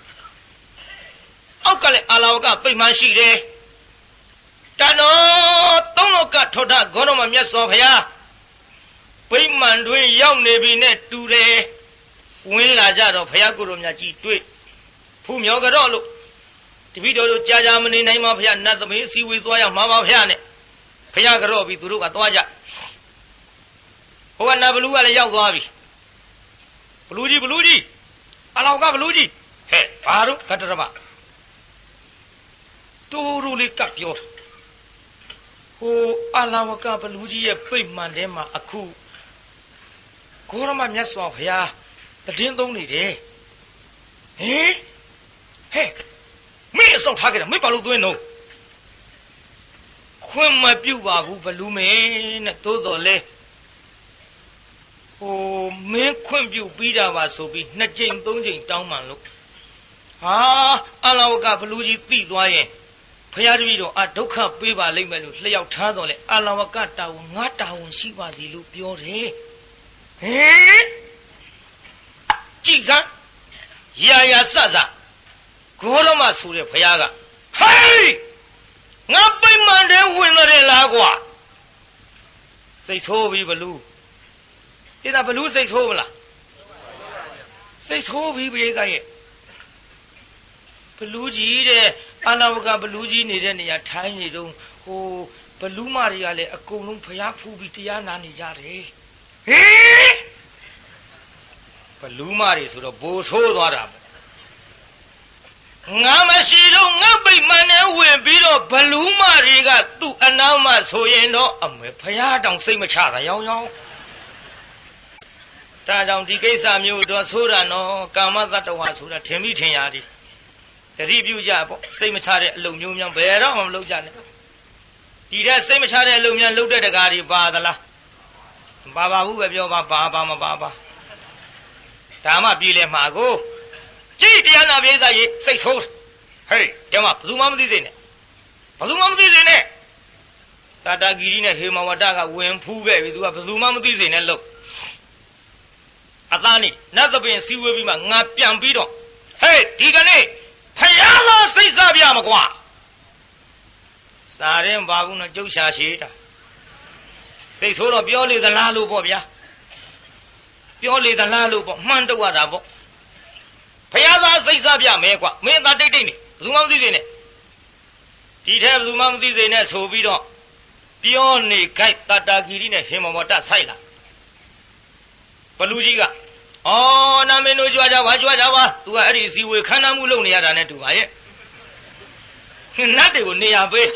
အောက်ကလည်းအာလာဝကပိတ်မှန်းရှိတယ်တန်တော်သုံးလောကထောထဂေါရမမြတ်စွာဘုရားပိမှန်တွင်ရောက်နေပြီနဲ့တူတယ်ဝင်လာကြတော့ဘုရားကိုယ်တော်မြတ်ကြီးတွေ့ဖူးမြော်ကြတော့လို့တပည့်တော်တို့ကြာကြာမနေနိုင်ပါဘုရားနတ်သမီးစီဝေသွားရမှာပါဘုရားနဲ့ဘုရားကြော့ပြီးသူတို့ကသွားကြဟိုကနတ်ဘလူးကလည်းရောက်သွားပြီဘလူးကြီးဘလူးကြီးအလောက်ကဘလူးကြီးဟဲ့ဘာတို့ကတရမတူရူလေးကပြောဟိုအလာဝကဘလူးကြီးရဲ့ပိတ်မှန်ထဲမှာအခုဂေါရမမြတ်စွာဘုရားတည်င်းသုံးနေတယ်ဟင်ဟဲ့မင်းအစောက်ထားကြတာမင်းဘာလို့သွင်းတော့ခွင့်မပြုတ်ပါဘူးဘလူးမင်းနဲ့သို့တော်လဲဟိုမင်းခွင့်ပြုတ်ပြီးတာပါဆိုပြီးနှစ်ကြိမ်သုံးကြိမ်တောင်းမှန်လို့ဟာအလာဝကဘလူးကြီးသိသွားရင်ဘုရားတပည့်တော်အဒုက္ခပေးပါလိမ့်မယ်လို့လျှောက်ထားတော့လေအာလဝကတာဝန်ငါတာဝန်ရှိပါစီလို့ပြောတယ်ဟင်ကြည်စမ်းရာရာစစဂေါရမဆိုတဲ့ဘုရားကဟေးငါပိမှန်တယ်ဝင်တယ်လားကွာစိတ်ဆိုးပြီဘလူးဒီတာဘလူးစိတ်ဆိုးမလားစိတ်ဆိုးပြီဘုရားရဲ့ဘလူးကြီးတဲ့အာလာဝကဘလူးကြီးနေတဲ့နေရာထိုင်းနေတော့ဟိုဘလူးမတွေကလည်းအကုန်လုံးဖျားဖူးပြီးတရားနာနေကြတယ်ဟေးဘလူးမတွေဆိုတော့ဘိုးဆိုးသွားတာငါမရှိတော့ငါပိတ်မှန်နဲ့ဝင်ပြီးတော့ဘလူးမတွေကသူ့အနားမှာဆိုရင်တော့အမေဖျားတောင်စိတ်မချတာရောင်းရောင်းဒါကြောင့်ဒီကိစ္စမျိုးတော့ဆိုးတာနော်ကာမတ္တဝါဆိုတာထင်မိထင်ရတယ်တတိပြုကြပေါ့စိတ်မချတဲ့အလုံမျိုးများဘယ်တော့မှမလုပ်ကြနဲ့ဒီတဲ့စိတ်မချတဲ့အလုံများလုပ်တဲ့တကားတွေပါသလားမပါပါဘူးပဲပြောပါပါပါမပါပါဒါမှပြည်လဲမှာကိုကြည့်တရားနာပိဿရေစိတ်ဆိုးဟေးဒီမှာဘယ်သူမှမသိစေနဲ့ဘယ်သူမှမသိစေနဲ့တာတာဂီရီနဲ့ဟေမဝတ္တကဝင်ဖူးခဲ့ပြီသူကဘယ်သူမှမသိစေနဲ့လို့အသားနေနတ်သပင်စီဝေးပြီးမှငါပြန်ပြီးတော့ဟေးဒီကနေ့ဖယားလားစိတ်စားပြမကွာစားရင်ဘာဘူးနော်ကျုပ်ရှာရှိတာစိတ်ဆိုးတော့ပြောလေသလားလို့ပေါ့ဗျာပြောလေသလားလို့ပေါ့မှန်းတော့ရတာပေါ့ဖယားသားစိတ်စားပြမယ်ကွာမင်းသားတိတ်တိတ်နေဘယ်သူမှမသိစေနဲ့ဒီထဲဘယ်သူမှမသိစေနဲ့ဆိုပြီးတော့ပြောနေခိုက်တတာဂီရီနဲ့ဟေမမောတဆိုင်လာဘလူကြီးကအော်နာမင်းတို့ကြွားကြပါကြွားကြပါသူကအဲ့ဒီစီဝေခန္ဓာမှုလုပ်နေရတာနဲ့တူပါရဲ့နတ်တွေကိုနေရာပေး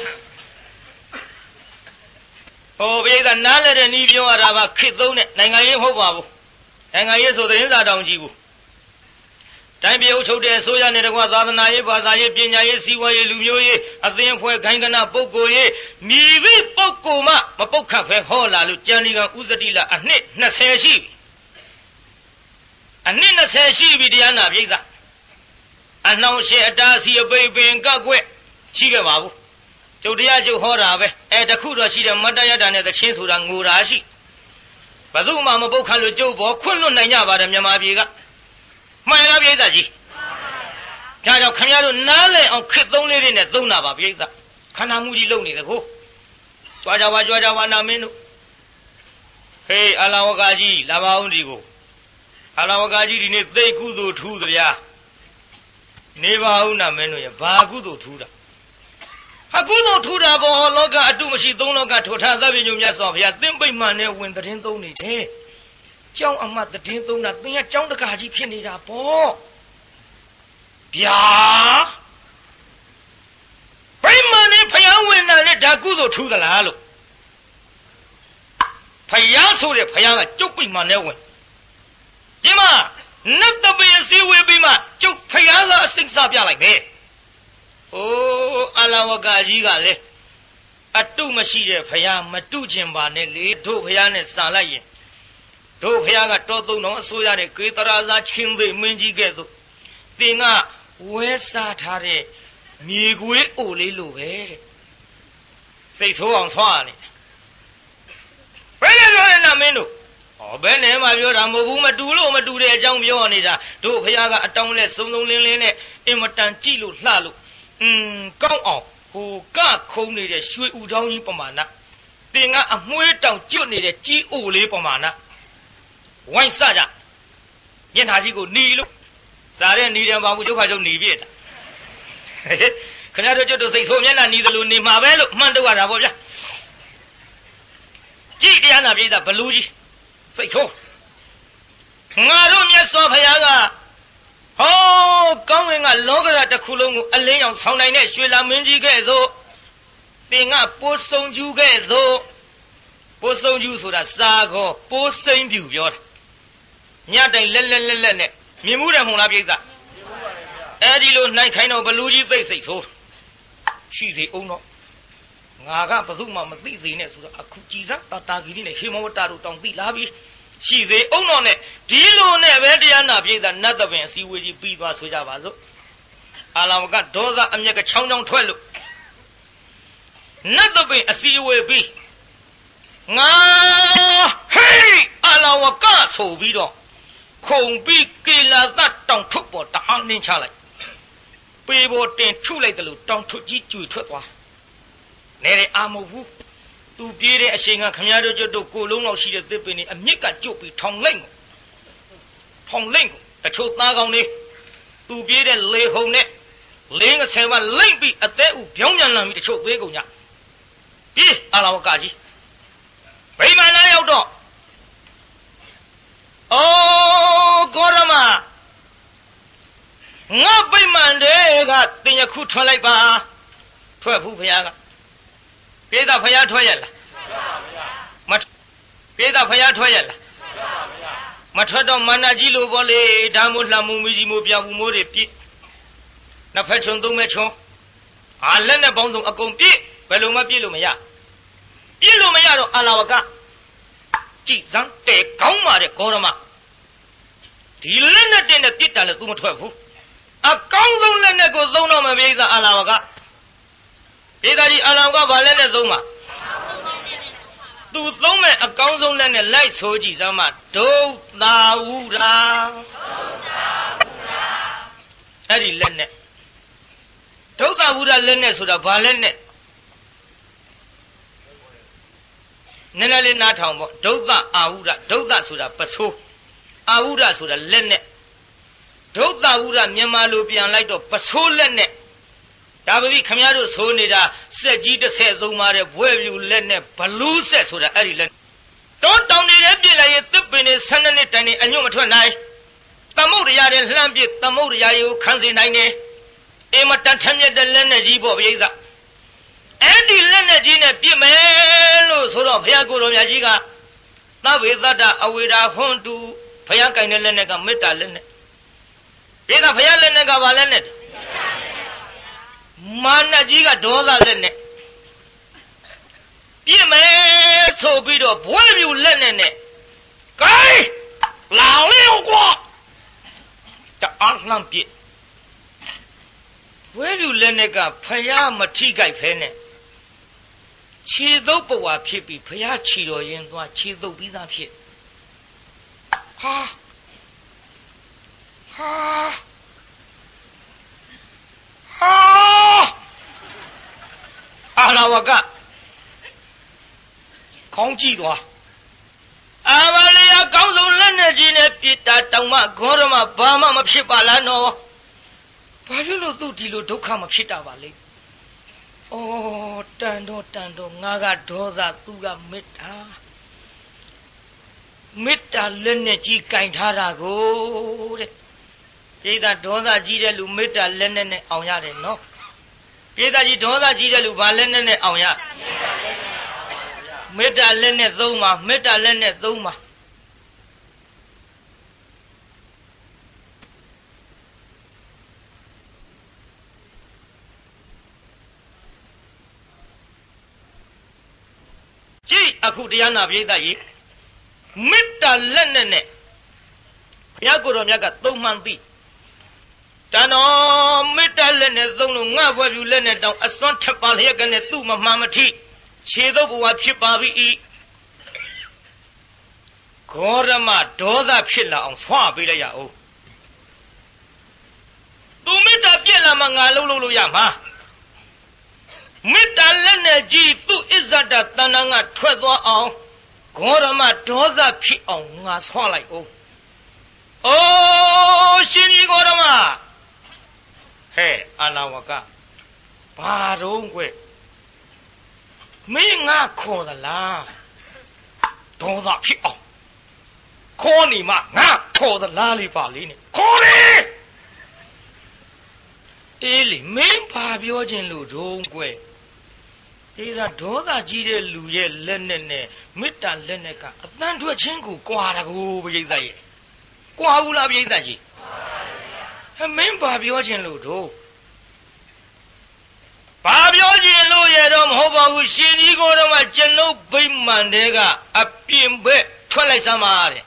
ဟိုပိဿနားလဲတဲ့နီးပြောရတာပါခစ်သုံးတဲ့နိုင်ငံရေးမဟုတ်ပါဘူးနိုင်ငံရေးဆိုသတင်းစာတောင်ကြီးဘူးတိုင်းပြည်အုပ်ချုပ်တဲ့အစိုးရနဲ့တကွသာသနာရေးဘာသာရေးပညာရေးစီးပွားရေးလူမျိုးရေးအသင်းအဖွဲ့ခိုင်ကနပုဂ္ဂိုလ်ရေးမိဘပုဂ္ဂိုလ်မှမပုတ်ခတ်ဖဲဟောလာလို့ကြံလီကဥဇတိလအနှစ်နှစ်ဆယ်ရှိပြီအနှစ်နှစ်ဆယ်ရှိပြီတရားနာပိဿအနှောင်ရှေအတားစီအပိပင်ကကွက်ရှိခဲ့ပါဘူးကျုပ်တရားကျုပ်ဟောတာပဲအဲတခုတော့ရှိတယ်မတ္တရတာနဲ့သချင်းဆိုတာငိုတာရှိဘယ်သူမှမပုတ်ခတ်လို့ကျုပ်ဘောခွင့်လွတ်နိုင်ကြပါတယ်မြန်မာပြည်ကမှန်လားပိဿကြီးဒါကြောင့်ခင်ဗျားတို့နားလည်အောင်ခစ်သုံးလေးတွေနဲ့သုံးတာပါပိဿခန္ဓာမှုကြီးလုံနေတယ်ကိုကြွားကြပါကြွားကြပါနာမင်းတို့ဟေးအလာဝကကြီးလာပါအောင်ဒီကိုအလာဝကကြီးဒီနေ့သိကုသိုလ်ထူးသဗျာနေပါဦးနာမင်းတို့ရဘာကုသိုလ်ထူးတာဟဟာကုသိုလ်ထူတာဘောလောကအတုမရှိသုံးလောကထိုထားသဗ္ဗညုံမြတ်စွာဘုရားသင်ပိတ်မှန်နဲ့ဝင်သတင်းသုံးနေတယ်ကျောင်းအမတ်သတင်းသုံးတာသင်ကကျောင်းတကာကြီးဖြစ်နေတာပေါ့ဗျာဗိမာန်နဲ့ဖယားဝင်တာနဲ့ဒါကုသိုလ်ထူသလားလို့ဖယားဆိုတဲ့ဖယားကကျုပ်ပိမာန်နဲ့ဝင်ဒီမှာနတ်တပင်စည်းဝေးပြီးမှကျုပ်ဖယားကအစိတ်စားပြလိုက်မယ်အိုးအလဝကကြီးကလည်းအတုမရှိတဲ့ဖယားမတုကျင်ပါနဲ့လေတို့ဖယားနဲ့စာလိုက်ရင်တို့ဖယားကတောသုံးတော်အစိုးရတဲ့ကေတရာဇာချင်းသိမင်းကြီးကဲ့သို့သင်ကဝဲစားထားတဲ့မြေခွေးအိုလေးလိုပဲတဲ့စိတ်ဆိုးအောင်ဆွာနေဘယ်လိုပြောလဲနာမင်းတို့ဟောဘယ်နဲ့မှပြောတာမဟုတ်ဘူးမတူလို့မတူတဲ့အကြောင်းပြောနေတာတို့ဖယားကအတောင်းလဲစုံစုံလင်းလင်းနဲ့အင်မတန်ကြည့်လို့လှလို့อืมကောင်းအောင်ဟိုကခုံနေတဲ့ရွှေဥတောင်းကြီးပမာဏသင်ကအမွှေးတောင်ကျွတ်နေတဲ့ကြီးအိုလေးပမာဏဝိုင်းစကြမျက်နှာကြီးကိုหนีလို့စားတဲ့หนีတယ်ပါဘူးကျုပ်ခါကျုပ်หนีပြစ်တာခင်ဗျားတို့ကျွတ်တို့စိတ်ဆိုးမျက်နှာหนีတယ်လို့နေမှာပဲလို့မှန်တော့ရတာပေါ့ဗျာကြည့်တရားနာပြိဿဘလူးကြီးစိတ်ဆိုးငါတို့မြတ်စွာဘုရားကဟောကောင်းဝင်ကလောကရတစ်ခုလုံးကိုအလင်းရောင်ဆောင်းနိုင်တဲ့ရွှေလာမင်းကြီးကဲ့သို့သင်ကပိုးစုံကျူးကဲ့သို့ပိုးစုံကျူးဆိုတာစာခေါ်ပိုးစိမ့်ပြူပြောတာညတိုင်လက်လက်လက်လက်နဲ့မြင်မှုတယ်မဟုတ်လားပြိဿအဲ့ဒီလိုနိုင်ခိုင်းတော့ဘလူးကြီးသိစိတ်ဆိုးရှိစေအောင်တော့ငါကဘယ်သူမှမသိစေနဲ့ဆိုတော့အခုကြည်စားတာတာကြီးနဲ့ဟေမဝတ္တတို့တောင်သိလာပြီရှိစေအောင်တော့နဲ့ဒီလိုနဲ့ပဲတရားနာပြိဿနတ်သဘင်အစည်းဝေးကြီးပြီးသွားဆိုကြပါစို့အာလဝကဒေါသအမျက်ကချောင်းချောင်းထွက်လို့နတ်သဘင်အစည်းဝေးပြီးငါဟေးအာလဝကဆိုပြီးတော့ခုံပြီးကေလာသတောင်ထုတ်ပေါ်တအားနှင်းချလိုက်ပေပေါ်တင်ထုလိုက်တယ်လို့တောင်ထုတ်ကြီးကျွေထွက်သွားနေတယ်အာမဟုတ်ဘူးသူပြေးတဲ့အချိန်ကခမည်းတော်ကျွတ်တို့ကိုလုံးလောက်ရှိတဲ့သစ်ပင်တွေအမြစ်ကကျုပ်ပြီးထောင်လိုက်ကိုထောင်လိုက်ကိုတချို့သားကောင်းလေးသူပြေးတဲ့လေဟုံနဲ့လင်းကဆယ်ပါလိမ့်ပြီးအသေးဥပြောင်းပြန်လာပြီးတချို့သေးကုန်ကြပြေးအာလဝကကြီးဗိမာန်လာရောက်တော့အိုးကောရမငါဗိမာန်တွေကတင်ရခုထွက်လိုက်ပါထွက်ဘူးဘုရားကပြေးတာဖယားထွက်ရလားမပြေးတာဖယားထွက်ရလားမထွက်တော့မန္တကြီးလိုပေါ့လေဓာမို့လှမှုမီကြီးမို့ပြဘူးမိုးတွေပြည့်နှစ်ဖက်ချုံသုံးမဲ့ချုံအာလက်နဲ့ပေါင်းစုံအကုန်ပြည့်ဘယ်လိုမှပြည့်လို့မရပြည့်လို့မရတော့အာလဝကကြည်စမ်းတဲကောင်းပါတဲ့ဂေါရမဒီလက်နဲ့တင်းနဲ့ပြစ်တာလည်း तू မထွက်ဘူးအကောင်းဆုံးလက်နဲ့ကိုသုံးတော့မပြေးသားအာလဝကဒေသကြီးအာလဝကဘာလက်နဲ့သုံးမှာသူသုံးမဲ့အကောင်းဆုံးလက်နဲ့လိုက်ဆိုကြည့်စမ်းမဒုသာဝုရာအဲ့ဒီလက်နဲ့ဒုသာဝုရာလက်နဲ့ဆိုတာဘာလက်နဲ့နည်းနည်းလေးနားထောင်ပေါ့ဒုသအာဝုရဒုသဆိုတာပစိုးအာဝုရဆိုတာလက်နဲ့ဒုသဝုရမြန်မာလိုပြန်လိုက်တော့ပစိုးလက်နဲ့ဒါပတိခမည်းတော်ဆိုနေတာစက်ကြီးတစ်ဆက်သုံးပါတဲ့ဘွဲ့ပြူလက်နဲ့ဘလူးဆက်ဆိုတာအဲ့ဒီလက်တောတောင်တွေရဲ့ပြစ်လိုက်ရင်တစ်ပင်တွေဆန်းနှစ်တိုင်နေအညွတ်မထွက်နိုင်သမုတ်တရားတွေလှမ်းပြသမုတ်တရားတွေကိုခန်းစေနိုင်တယ်အေမတန်ထမြက်တဲ့လက်နဲ့ကြီးပေါ့ဗျိသအဲ့ဒီလက်နဲ့ကြီးနဲ့ပြစ်မယ်လို့ဆိုတော့ဘုရားကိုယ်တော်မြတ်ကြီးကသဗ္ဗေသတ္တအဝေဒာဟွန်တုဘုရားကင်တဲ့လက်နဲ့ကမေတ္တာလက်နဲ့ဒီကဘုရားလက်နဲ့ကဘာလက်နဲ့မာနကြီးကဒေါသလက်နဲ့ပြစ်မယ်ဆိုပြီးတော့ဘွဲ့ပြူလက်နဲ့နဲ့ဂိုင်းလောင်လေးကွာတအားလှမ်းပြစ်ဘွဲ့ပြူလက်နဲ့ကဖယားမထိကြိုက်ဖဲနဲ့ခြေသုပ်ပဝါဖြစ်ပြီးဖယားခြေတော်ရင်သွားခြေသုပ်ပြီးသားဖြစ်ဟာဟာဟာအာရဝကခေါင်းကြည့်သွားအာမလေးအကောင်းဆုံးလက်နဲ့ကြီးနဲ့ပြစ်တာတောင်မှဂေါရမဘာမှမဖြစ်ပါလားနော်ဘာဖြစ်လို့သူ့ဒီလိုဒုက္ခမဖြစ်တာပါလဲဩတန်တော့တန်တော့ငါကဒေါသသူကမေတ္တာမေတ္တာလက်နဲ့ကြီးကင်ထားတာကိုတဲ့ပိဿဒေါသကြီးတဲ့လူမေတ္တာလက်နဲ့နဲ့အောင်ရတယ်နော်ပိဿကြီးဒေါသကြီးတဲ့လူဘာလက်နဲ့နဲ့အောင်ရမေတ္တာလက်နဲ့သုံးပါမေတ္တာလက်နဲ့သုံးပါကြည့်အခုတရားနာပိဿကြီးမေတ္တာလက်နဲ့နဲ့ဘုရားကိုယ်တော်မြတ်ကသုံးမှန်သိတန်တော်မေတ္တာလက်နဲ့သုံးလို့ငါဘွယ်ပြူလက်နဲ့တောင်အစွမ်းထပ်ပါလျက်ကနဲ့သူ့မမှန်မထိခြေသုပ်ဘဝဖြစ်ပါပြီဂေါရမဒေါသဖြစ်လာအောင်ဆွပေးလိုက်ရအောင်သူမေတ္တာပြည့်လာမှငါလုံးလုံးလို့ရမှာမေတ္တာလက်နဲ့ကြည့်သူ့အစ္ဆဒတဏ္ဍငါထွက်သွားအောင်ဂေါရမဒေါသဖြစ်အောင်ငါဆွလိုက်အောင်အိုးရှင်ကြီးဂေါရမဟဲ့အာနာဝကဘာတော့ကွမင်းငါခေါ်သလားဒေါသဖြစ်အောင်ခေါ်နေမှငါခေါ်သလားလေးပါလေးနဲ့ခေါ်လေအေးလေမင်းဘာပြောခြင်းလို့တော့ကွအေးဒါဒေါသကြီးတဲ့လူရဲ့လက်နဲ့နဲ့မေတ္တာလက်နဲ့ကအတန်ထွက်ချင်းကိုကြွားတကူပရိသတ်ရဲ့ကြွားဘူးလားပရိသတ်ကြီးဟဲ့မင်းဘာပြောခြင်းလို့တော့ဘာပြောခြင်းလို့ရတော့မဟုတ်ပါဘူးရှင်ကြီးကိုတော့မှကျွန်ုပ်ဗိမာန်တဲကအပြင်ဘက်ထွက်လိုက်စမ်းပါတဲ့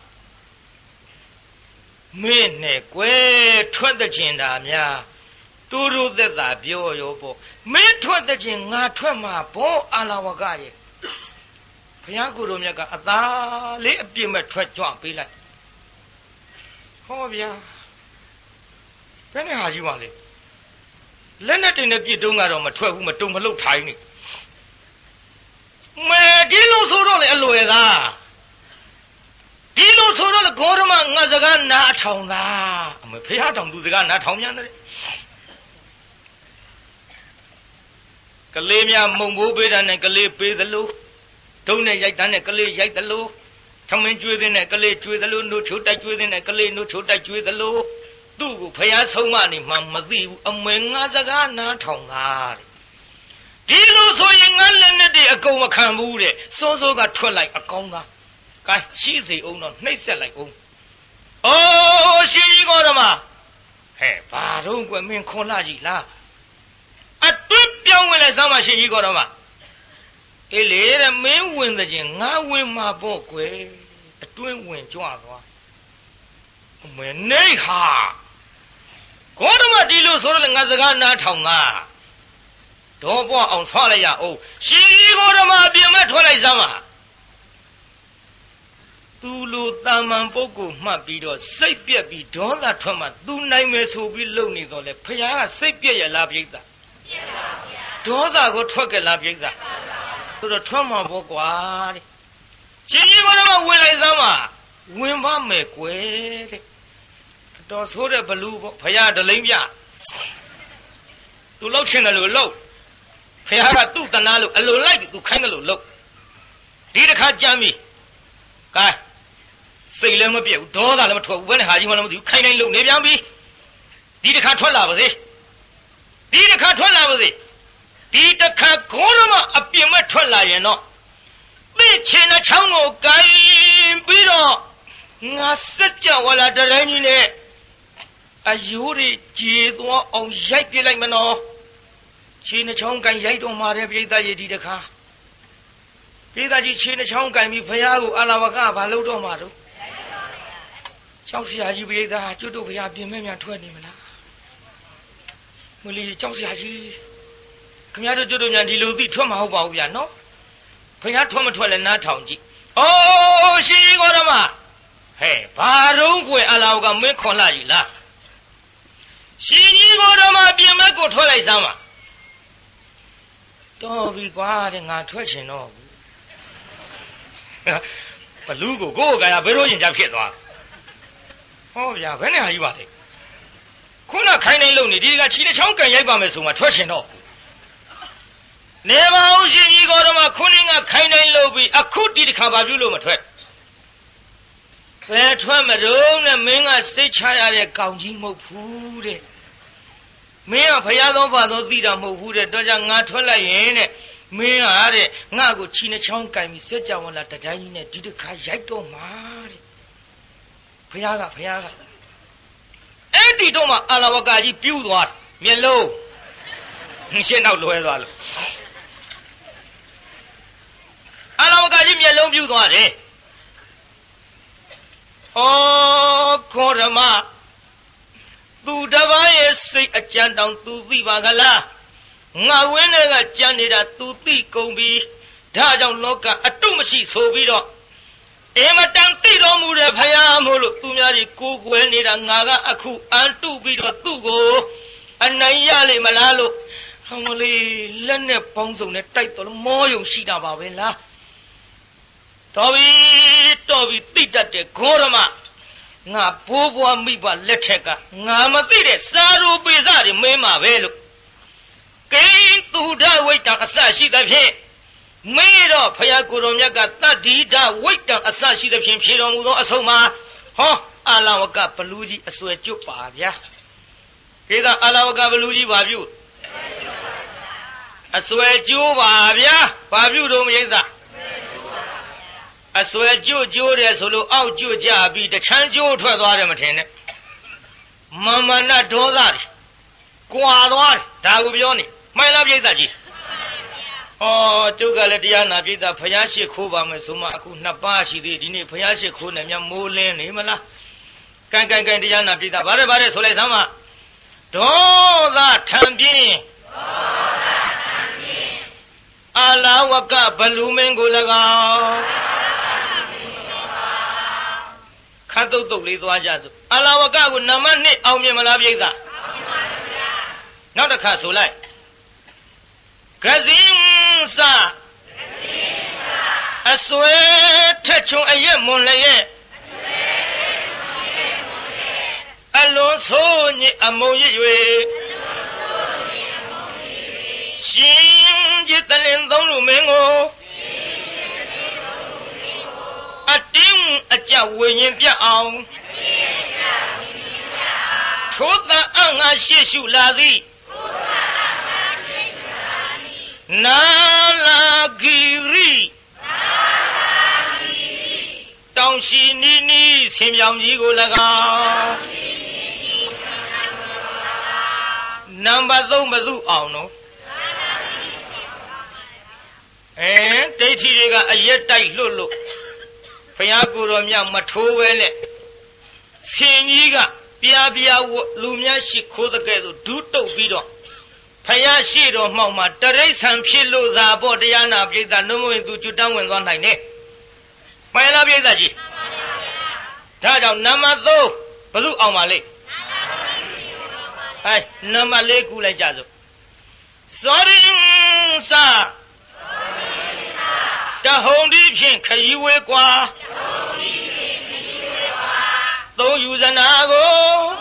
မင်းနဲ့ကွယ်ထွက်တဲ့ကျင်တာများတူတူသက်သာပြောရောပေါ့မင်းထွက်တဲ့ကျင်ငါထွက်မှာဘောအာလာဝကရဲ့ဘုရားကိုယ်တော်မြတ်ကအသာလေးအပြင်ဘက်ထွက်ကြွပေးလိုက်ဟောဗျာဘယ်နဲ့ဟာရှိပါလဲလက်နဲ့တင်တဲ့ပြစ်တုံးကတော့မထွက်ဘူးမတုံမလှုပ်ထိုင်းနေမဲဒီလိုဆိုတော့လေအလွယ်သားဒီလိုဆိုတော့လေဂေါရမငါစကားနားထောင်တာအမေဖះတောင်သူစကားနားထောင်မြန်တယ်ကလေးများမုံဘိုးပေးတာနဲ့ကလေးပေးသလိုဒုံနဲ့ရိုက်တန်းနဲ့ကလေးရိုက်သလိုထမင်းကျွေးတဲ့နဲ့ကလေးကျွေးသလိုနှုတ်ချိုးတိုက်ကျွေးတဲ့နဲ့ကလေးနှုတ်ချိုးတိုက်ကျွေးသလိုသူ့ကိုဖះဆုံးမနေမှမသိဘူးအမေငါစကားနားထောင်တာတဲ့ဒီလိုဆိုရင်ငါလက်နဲ့တည်းအကုန်မခံဘူးတဲ့စောစောကထွက်လိုက်အကောင်းသားကဲရှိစေအောင်တော့နှိပ်ဆက်လိုက်အောင်အိုးရှင်ကြီးကောဓမဟဲ့ဘာတော့ကွမင်းခွန်လာကြီးလားအတွင်းပြောင်းဝင်လိုက်စမ်းပါရှင်ကြီးကောဓမအေးလေတဲ့မင်းဝင်တဲ့ချင်းငါဝင်မှာပေါ့ကွယ်အတွင်းဝင်ကြွသွားအမေနေဟာဂေါတမဒီလိုဆိုတော့ငါစကားနားထောင်ငါဒေါ်ပွားအောင်ဆွားလိုက်ရအောင်ရှင်ကြီးဂေါတမအပြင်မဲ့ထွက်လိုက်စမ်းပါသူလိုတာမန်ပုဂ္ဂိုလ်မှတ်ပြီးတော့စိတ်ပြက်ပြီးဒေါသထွက်မှသူနိုင်မယ်ဆိုပြီးလုံနေတော့လေဖခင်ကစိတ်ပြက်ရလားပြိဿပြက်ပါဗျာဒေါသကိုထွက်ကြလားပြိဿဆိုတော့ထွက်မှာပေါ့ကွာတဲ့ရှင်ကြီးဂေါတမဝင်လိုက်စမ်းပါဝင်ပါမယ်ကွယ်တဲ့တော်ဆိုးတဲ့ဘလူးပေါ့ဖရာဒလိမ့်ပြသူလှုပ်ချင်တယ်လို့လှုပ်ဖရာကသူ့တနာလို့အလိုလိုက်သူခိုင်းတယ်လို့လှုပ်ဒီတစ်ခါကြမ်းပြီကဲစိတ်လည်းမပြည့်ဘူးဒေါသလည်းမထွက်ဘူးဘယ်နဲ့ဟာကြီးမှလည်းမသိဘူးခိုင်းတိုင်းလှုပ်နေပြန်ပြီဒီတစ်ခါထွက်လာပါစေဒီတစ်ခါထွက်လာပါစေဒီတစ်ခါခေါင်းမအပြင်မဲ့ထွက်လာရင်တော့သိချင်တဲ့ချောင်းကိုကိုင်းပြီးတော့ငါစက်ကြဝလာတတိုင်းကြီးနဲ့အယိုးတွေကြေသွားအောင်ရိုက်ပြလိုက်မနော်ခြေနှချောင်းကန်ရိုက်တော့မှာတဲ့ပြိဿရဲ့ဒီတခါပြိဿကြီးခြေနှချောင်းကန်ပြီးဖရာကိုအာလာဝကဘာလုပ်တော့မှာတော့ကြောက်စရာကြီးပြိဿကျွတ်တို့ဖရာပြင်မဲ့မြန်ထွက်နေမလားမလီကြောက်စရာကြီးခင်ဗျားတို့ကျွတ်တို့မြန်ဒီလိုသိထွက်မှာဟုတ်ပါဘူးဗျာနော်ဖရာထွက်မထွက်လဲနားထောင်ကြည့်အိုးရှင်ကြီးကောဓမဟဲ့ဘာတော့ကွယ်အာလာဝကမင်းခွန်လာကြီးလားရှင်ကြီးကိုတော့မှပြင်မဲ့ကိုထွက်လိုက်စမ်းပါတော်ပြီကွာတဲ့ငါထွက်ချင်တော့ဘူးဘလူးကိုကိုယ့်ကိုယ်ကဘယ်လိုရင်ကြဖြစ်သွားဟောဗျာဘယ်နဲ့ဟာကြီးပါလဲခုနခိုင်းနေလို့နေဒီကခြေတစ်ချောင်းကန်ရိုက်ပါမယ်ဆိုမှထွက်ချင်တော့နေပါဦးရှင်ကြီးကောတော့မှခုနကခိုင်းတိုင်းလုပ်ပြီးအခုဒီတစ်ခါဘာပြုလို့မထွက်ဘယ်ထွက်မတော့နဲ့မင်းကစိတ်ချရတဲ့ကောင်ကြီးမဟုတ်ဘူးတဲ့မင်းကဖရာသောဘာသောသိတာမဟုတ်ဘူးတဲ့တော့ကြောင့်ငါထွက်လိုက်ရင်တဲ့မင်းကတဲ့ငါ့ကိုချီနှချောင်းကင်ပြီးစက်ကြဝဠာတတိုင်းကြီးနဲ့ဒီတစ်ခါရိုက်တော့မှာတဲ့ဖရာကဖရာကအဲ့ဒီတော့မှအာလဝကကြီးပြူးသွားမျက်လုံးရှင်းတော့လွဲသွားလို့အာလဝကကြီးမျက်လုံးပြူးသွားတယ်ဩခေါရမသူတပားရဲ့စိတ်အကြံတောင်သူသိပါကလားငါဝင်းတွေကကြံနေတာသူသိကုန်ပြီဒါကြောင့်လောကအတုမရှိဆိုပြီးတော့အမတန်သိတော်မူတဲ့ဖယားမို့လို့သူများကြီးကိုးကွယ်နေတာငါကအခုအန်တုပြီးတော့သူ့ကိုအနိုင်ရလိမ့်မလားလို့ဟောမလေးလက်နဲ့ပေါင်းစုံနဲ့တိုက်တော်မောယုံရှိတာပါပဲလားတော်ပြီတော်ပြီသိတတ်တဲ့ဂေါရမငါဘိုးဘွားမိဘလက်ထက်ကငါမသိတဲ့စာရူပေစတွေမင်းမှာပဲလို့ကိန်းသူဒဝိတ္တအစရှိသဖြင့်မင်းတော့ဖယားကိုယ်တော်မြတ်ကတတ္တိဒဝိတ္တအစရှိသဖြင့်ဖြေတော်မူသောအဆုံးမှာဟောအာလဝကဘလူးကြီးအစွဲကျွတ်ပါဗျာခေကအာလဝကဘလူးကြီးဘာပြုအစွဲကျိုးပါဗျာဘာပြုတော့မရိသအစွဲကျိုးကျိုးတယ်ဆိုလို့အောက်ကျိုးကြပြီးတချမ်းကျိုးထွက်သွားတယ်မထင်နဲ့မမနာဒေါသတွေကွာသွားတယ်ဒါကိုပြောနေမှန်လားပြိဿကြီးဩကျုပ်ကလည်းတရားနာပြိဿဖယားရှိခိုးပါမယ်ဆိုမှအခုနှစ်ပါးရှိသေးဒီနေ့ဖယားရှိခိုးနေမြမိုးလင်းနေမလားကန်ကန်ကန်တရားနာပြိဿဗါရဲဗါရဲဆိုလိုက်စမ်းမဒေါသထံပြင်းအာလဝကဘလူမင်းကို၎င်းခတ်တုတ်တုတ်လေးသွားကြစို့အာလဝကကိုနံပါတ်နှစ်အောင်မြင်မလားပြိဿနောက်တစ်ခါဆိုလိုက်ကစင်းစအစွဲထက်ချုံအရက်မွန်လည်းရဲ့အလွန်ဆိုးညစ်အမုံရစ်၍ရှင်จิตတလင်သုံးလူမင်းကိုအတင်းအကြဝိညာဉ်ပြအောင်ထိုသာအငါရှေ့ရှုလာသည်နာလာဂီရီတောင်ရှိနီနီဆင်ပြောင်ကြီးကို၎င်းနံပါတ်သုံးဘသူအောင်နော်အဲဒိဋ္ဌိတွေကအရက်တိုက်လွတ်လို့ဘုရားကိုယ်တော်မြတ်မထိုးပဲနဲ့ဆင်ကြီးကပြားပြားလူများရှိခိုးတဲ့ကဲ့သို့ဒုတုတ်ပြီးတော့ဖယားရှိတော်မှောက်မှာတရိษံဖြစ်လို့သာပေါ့တရားနာပြိဿနှုံးမဝင်သူကျွတ်တန်းဝင်သွားနိုင်တယ်မှန်လားပြိဿကြီးဒါကြောင့်နံပါတ်သုံးဘလို့အောင်ပါလိမ့်ဟဲ့နံပါတ်လေးကူလိုက်ကြစို့စောရင်စာတဟုန်ဒီဖြင့်ခရီးဝေးกว่าသုံးယူဇနာကို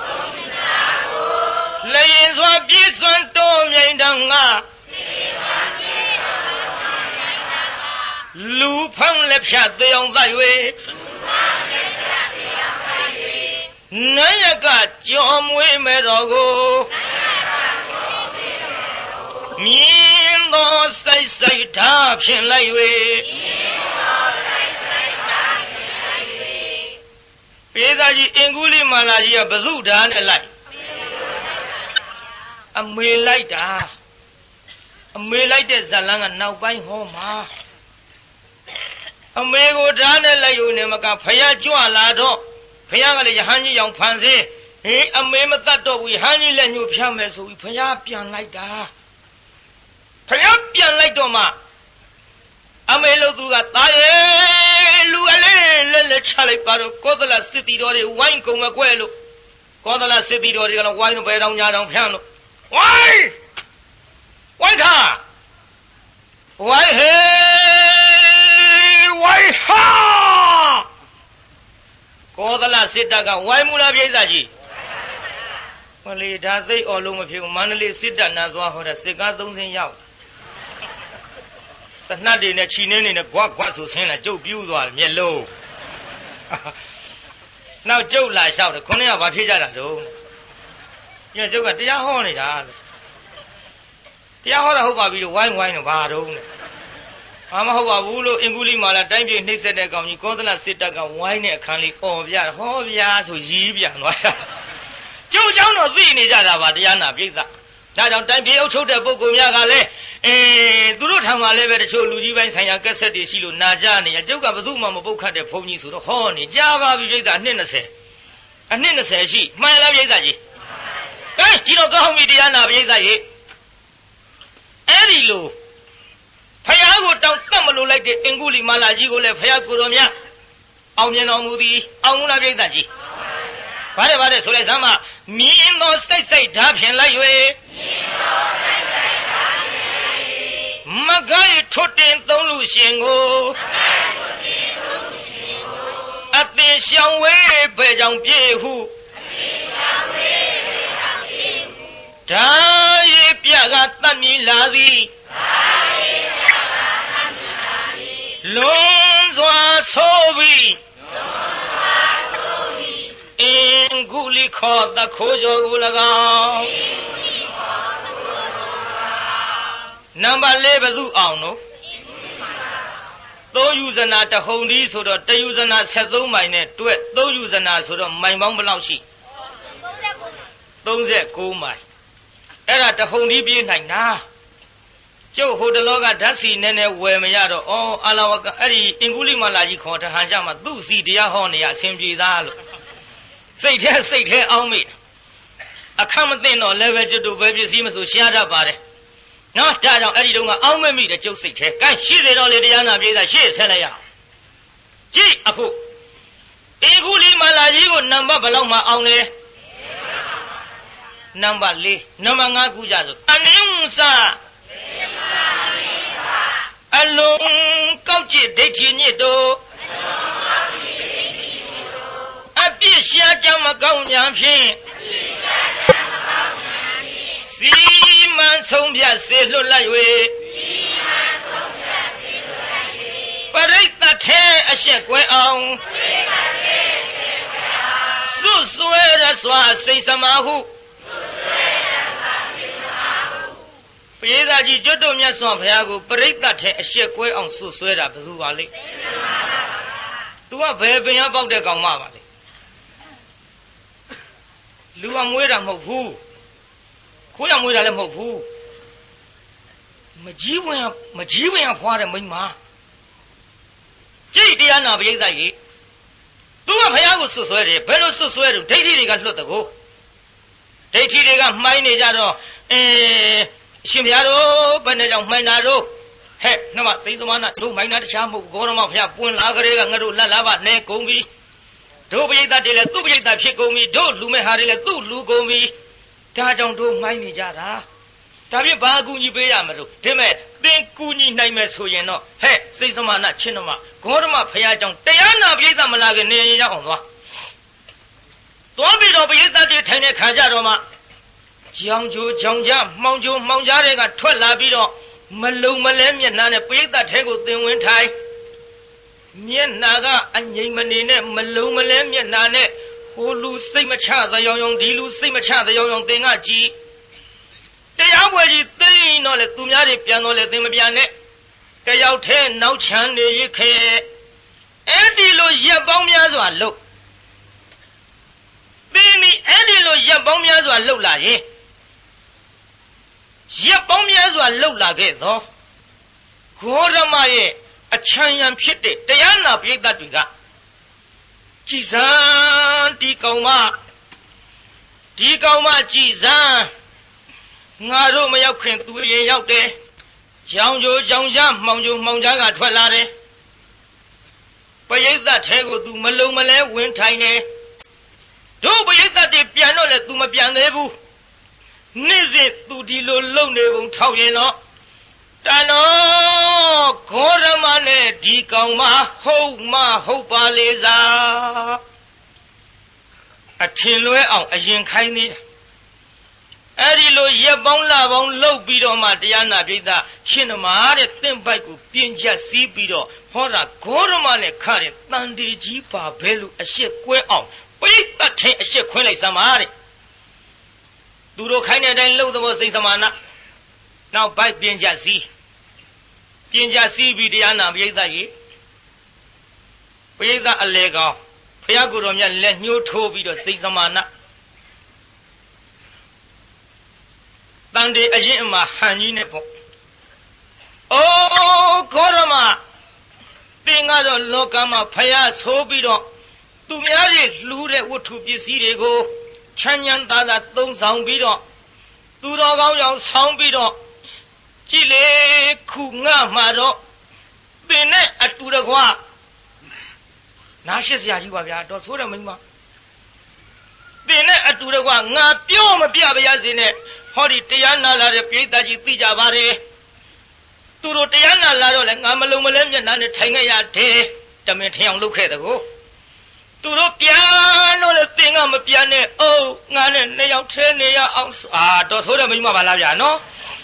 လျင်စွာပြည့်စွမ်းတော်မြိုင်တန်ငါလူဖန်းလက်ဖြတ်သေးအောင်သတ်၍နယကကြော်မွေးမဲ့တော်ကိုမြင်းသောစိတ်စိတ်ထားဖြင့်လိုက်၍ပေသာကြီးအင်္ဂုလိမာလာကြီးကဘသုဓာနဲ့လိုက်အမေလိုက်တာအမေလိုက်တဲ့ဇလန်းကနောက်ပိုင်းဟောမှာအမေကိုဓာတ်နဲ့လိုက်ယူနေမကဖယားကြွလာတော့ဖယားကလည်းယဟန်ကြီးရောင်ဖန်ဆင်းဟေးအမေမတတ်တော့ဘူးယဟန်ကြီးလည်းညှို့ဖျက်မယ်ဆိုပြီးဖယားပြန်လိုက်တာဖယားပြန်လိုက်တော့မှအမေလို့သူကတာရဲ့လူအလေးလက်လက်ချလိုက်ပါတော့ကောသလစစ်တီတော်တွေဝိုင်းကုန်မကွဲလို့ကောသလစစ်တီတော်တွေကလည်းဝိုင်းတော့ဘယ်တောင်ညာတောင်ဖျက်လို့ဝိုင်းဝိုင်းထားဝိုင်းဟေးဝိုင်းဟာကောသလစစ်တပ်ကဝိုင်းမူလားပြိဿကြီးမလေးဒါသိအော်လုံးမဖြစ်ဘူးမန္တလေးစစ်တပ်နာသွားဟောတာစစ်ကားသုံးစင်းရောက်နှတ်တွေနဲ့ခြိနှင်းတွေနဲ့ကွာကွာဆိုဆင်းလာကျုပ်ပြူးသွားတယ်မျက်လုံးနောက်ကျုပ်လာလျှောက်တယ်ခုနှစ်ကဘာဖြစ်ကြတာတော့ညကျုပ်ကတရားဟောနေတာလို့တရားဟောတာဟုတ်ပါပြီလို့ဝိုင်းဝိုင်းတော့ဘာတော့နဲ့ဘာမဟုတ်ပါဘူးလို့အင်္ဂုလိမာလာတိုင်းပြည်နှိမ့်ဆက်တဲ့ကောင်ကြီးကောသလစစ်တပ်ကဝိုင်းတဲ့အခန်းလေးអော်ပြဟောဗျာဆိုရီးပြန်သွားတာကျုပ်เจ้าတော့သိနေကြတာပါတရားနာပြိဿဒါကြောင့်တိုင်းပြည်အုပ်ချုပ်တဲ့ပုဂ္ဂိုလ်များကလည်းအဲသူတို့ထံမှာလည်းပဲတချို့လူကြီးပိုင်းဆိုင်ရာကက်ဆက်တွေရှိလို့နာကြနေရကျုပ်ကဘယ်သူမှမပုတ်ခတ်တဲ့ဘုန်းကြီးဆိုတော့ဟောနေကြပါပြီပြိဿအနှစ်20အနှစ်20ရှိမှန်လားပြိဿကြီးကဲဒီတော့ကောင်းပြီတရားနာပြိဿကြီးအဲ့ဒီလိုဖယားကိုတောင်းတတ်မလို့လိုက်တဲ့အင်္ဂုလိမာလာကြီးကိုလည်းဖယားကိုတော်များအောင်မြင်တော်မူသည်အောင်မလားပြိဿကြီးဘာတဲ့ဘာတဲ့ဆိုလိုက်စမ်းမမြင်းသောစိတ်စိတ်ဓာဖြင့်လိုက်၍မြင်းသောစိတ်စိတ်ဓာဖြင့်လိုက်၍မကိုင်းထွတ်တင်သုံးလူရှင်ကိုမကိုင်းထွတ်တင်သုံးလူရှင်ကိုအပင်ရှောင်ဝေးပဲကြောင့်ပြေဟုအပင်ရှောင်ဝေးပဲကြောင့်ပြေဟုဓာရီပြကတတ်မြည်လာသည်ဓာရီပြကတတ်မြည်လာသည်လွန်စွာဆိုပြီးအင်္ဂုလိခောတခိုးကျော်ကို၎င်းနံပါတ်၄ဘသူအောင်နော်သုံးယူဇနာတဟုန်ဒီဆိုတော့တယူဇနာဆက်သုံးမိုင်နဲ့တွဲ့သုံးယူဇနာဆိုတော့မိုင်ပေါင်းဘယ်လောက်ရှိသုံးဆယ်ကိုမိုင်အဲ့ဒါတဟုန်ဒီပြေးနိုင်တာကျုပ်ဟိုတလောကဓာတ်စီနည်းနည်းဝယ်မရတော့အော်အာလဝကအဲ့ဒီအင်္ဂုလိမာလာကြီးခေါ်တဟန်ကြမှာသူ့စီတရားဟောနေရအစဉ်ပြေသားလို့စိတ်แท้စိတ်แท้အောင်းမိအခက်မသိတော့လည်းပဲကျွတ်တို့ပဲပစ္စည်းမဆိုရှားတတ်ပါတယ်နော်ဒါကြောင့်အဲ့ဒီတုန်းကအောင်းမမိတဲ့ကျုပ်စိတ်แท้ကဲရှိစေတော့လေတရားနာပြေးတာရှေ့ဆက်လိုက်ရအောင်ကြည့်အခုအင်္ဂုလိမာလာကြီးကိုနံပါတ်ဘယ်လောက်မှအောင်လဲနံပါတ်၄နံပါတ်၅ခုကြဆိုအနင်းစာအလုံးကောက်ကျစ်ဒိဋ္ဌိညစ်တို့အပြစ်ရှားကြောင့်မကောင်းညာဖြင့်စီမံဆုံးဖြတ်စေလွတ်လိုက်၍ပရိသတ်ထဲအရှက်ကွဲအောင်စွတ်စွဲရစွာစိတ်စမာဟုပရိသတ်ကြီးကျွတ်တို့မြတ်စွာဘုရားကိုပရိသတ်ထဲအရှက်ကွဲအောင်စွတ်စွဲတာဘယ်သူပါလဲသူကဘယ်ပင်ရပေါက်တဲ့ကောင်မပါလဲလူကမွေးတာမဟုတ်ဘူးခိုးရမွေးတာလည်းမဟုတ်ဘူးမကြီးဝင်မကြီးဝင်ဖွားတဲ့မိန်းမကြိတ်တရားနာပရိသတ်ကြီးသူကဘုရားကိုဆွဆွဲတယ်ဘယ်လိုဆွဆွဲလို့ဒိဋ္ဌိတွေကလွတ်တကောဒိဋ္ဌိတွေကမှိုင်းနေကြတော့အင်းရှင်ဘုရားတို့ဘယ်နဲ့ကြောင့်မှိုင်းတာတို့ဟဲ့နှမစိတ်သမားနာတို့မှိုင်းတာတခြားမဟုတ်ဘောရမဘုရားပွင့်လာကြတဲ့ကငါတို့လက်လာပါနဲ့ကုန်ပြီတို့ပရိသတ်တွေလည်းသူ့ပရိသတ်ဖြစ်ကုန်ပြီတို့လူမဲ့ဟာတွေလည်းသူ့လူကုန်ပြီဒါကြောင့်တို့မှိုင်းနေကြတာဒါဖြင့်ဘာအကူကြီးပေးရမလို့ဒီမဲ့သင်ကူညီနိုင်မယ်ဆိုရင်တော့ဟဲ့စိတ်စမာနာချင်းတော်မဂေါရမဘုရားကြောင့်တရားနာပရိသတ်မလာခင်နေရင်ရောက်အောင်သွားသွားပြီးတော့ပရိသတ်တွေထိုင်တဲ့ခါကြတော့မှကြောင်ကျိုးကြောင်ကြမှောင်ကျိုးမှောင်ကြားတွေကထွက်လာပြီးတော့မလုံမလဲမျက်နှာနဲ့ပရိသတ်ထဲကိုသင်ဝင်ထိုင်မျက်နှာကအငြိမ်မနေနဲ့မလုံမလဲမျက်နှာနဲ့ဟိုလူစိတ်မချသယောင်ယောင်ဒီလူစိတ်မချသယောင်ယောင်သင်ကကြည်တရားပွဲကြီးသိရင်တော့လေသူများတွေပြန်တော့လေသင်မပြန်နဲ့တယောက်တည်းနောက်ချမ်းနေရခဲ့အဲ့ဒီလိုရက်ပေါင်းများစွာလှုပ်သင်ဒီအဲ့ဒီလိုရက်ပေါင်းများစွာလှုပ်လာရင်ရက်ပေါင်းများစွာလှုပ်လာခဲ့သောဂေါရမရဲ့အချမ်းရံဖြစ်တဲ့တရားနာပရိသတ်တွေကကြည်စံဒီကောင်မဒီကောင်မကြည်စံငါတို့မရောက်ခင်သူရင်ရောက်တယ်ကြောင်ကြိုကြောင်ကြမှောင်ကြိုမှောင်ကြားကထွက်လာတယ်ပရိသတ်ထဲကိုသူမလုံမလဲဝင်ထိုင်တယ်တို့ပရိသတ်တွေပြန်တော့လေသူမပြန်သေးဘူးနေ့စဉ်သူဒီလိုလုံနေပုံထောက်ရင်တော့တန်တော်ဂေါရမနဲ့ဒီကောင်မဟုတ်မဟုတ်ပါလေစားအထင်လွဲအောင်အရင်ခိုင်းနေတာအဲ့ဒီလိုရက်ပေါင်းလပေါင်းလှုပ်ပြီးတော့မှတရားနာပိဋကရှင်ဓမ္မတဲ့သင်ပိုက်ကိုပြင်းချက်စီးပြီးတော့ဟောတာဂေါရမနဲ့ခတဲ့တန်တေကြီးပါဘဲလို့အရှက်ကွဲအောင်ပိဋကထင်အရှက်ခွင်းလိုက်စမ်းပါတဲ့သူတို့ခိုင်းတဲ့အတိုင်းလှုပ်သဘောစိတ်သမာနနောက်ပိုက်ပြင်းချက်စီးပြင်းချက်စီးပြီးတရားနာပိဋကကြီးပိဋကအလေကောင်ဘုရားကိုယ်တော်မြတ်လက်ညှိုးထိုးပြီးတော့စိတ်သမာနတန်တေအရင်အမှာဟန်ကြီးနဲ့ပေါ့အိုးခေါရမသင်ကတော့လောကမှာဖယားဆိုးပြီးတော့သူများတွေလှူတဲ့ဝတ္ထုပစ္စည်းတွေကိုချမ်းချမ်းသာသာသုံးဆောင်ပြီးတော့သူတော်ကောင်းကြောင့်ဆောင်းပြီးတော့ကြည်လေခုငှမှာတော့သင်နဲ့အတူတကွနားရှိစရာကြီးပါဗျာတော်ဆိုးတယ်မိမသင်နဲ့အတူတကွငါပြောမပြပါရစေနဲ့ဟောဒီတရားနာလာတဲ့ပိဋကကြီးသိကြပါတယ်သူတို့တရားနာလာတော့လေငါမလုံးမလဲမျက်နှာနဲ့ထိုင်ခဲ့ရတယ်တမင်ထင်အောင်လုပ်ခဲ့တဲ့ကိုသူတို့ပြန်တော့လေသင်ကမပြန်နဲ့အိုးငါနဲ့နှစ်ယောက်ထဲနေရအောင်အာတော်ဆိုးတယ်မိမပါလားဗျာနော်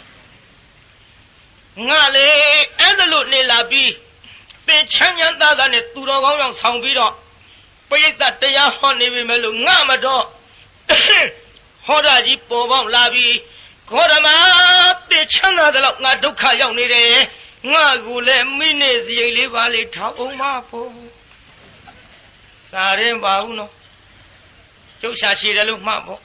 ငါလေအဲ့ဒါလို့နေလာပြီးသင်ချမ်းချမ်းသာသာနဲ့သူတော်ကောင်းကြောင့်ဆောင်ပြီးတော့ပိဋကတရားဟောနေပြီမဲ့လို့ငါမတော့ဟောတာကြီးပေါ်ပေါက်လာပြီးခေါရမတေချမ်းသာတယ်လို့ငါဒုက္ခရောက်နေတယ်ငါကိုလည်းမိနေစရိတ်လေးပါလေထောက်အောင်မဖို့စားရင်ပါဘူးနော်ကျုပ်ရှာရှိတယ်လို့မှတ်ဖို့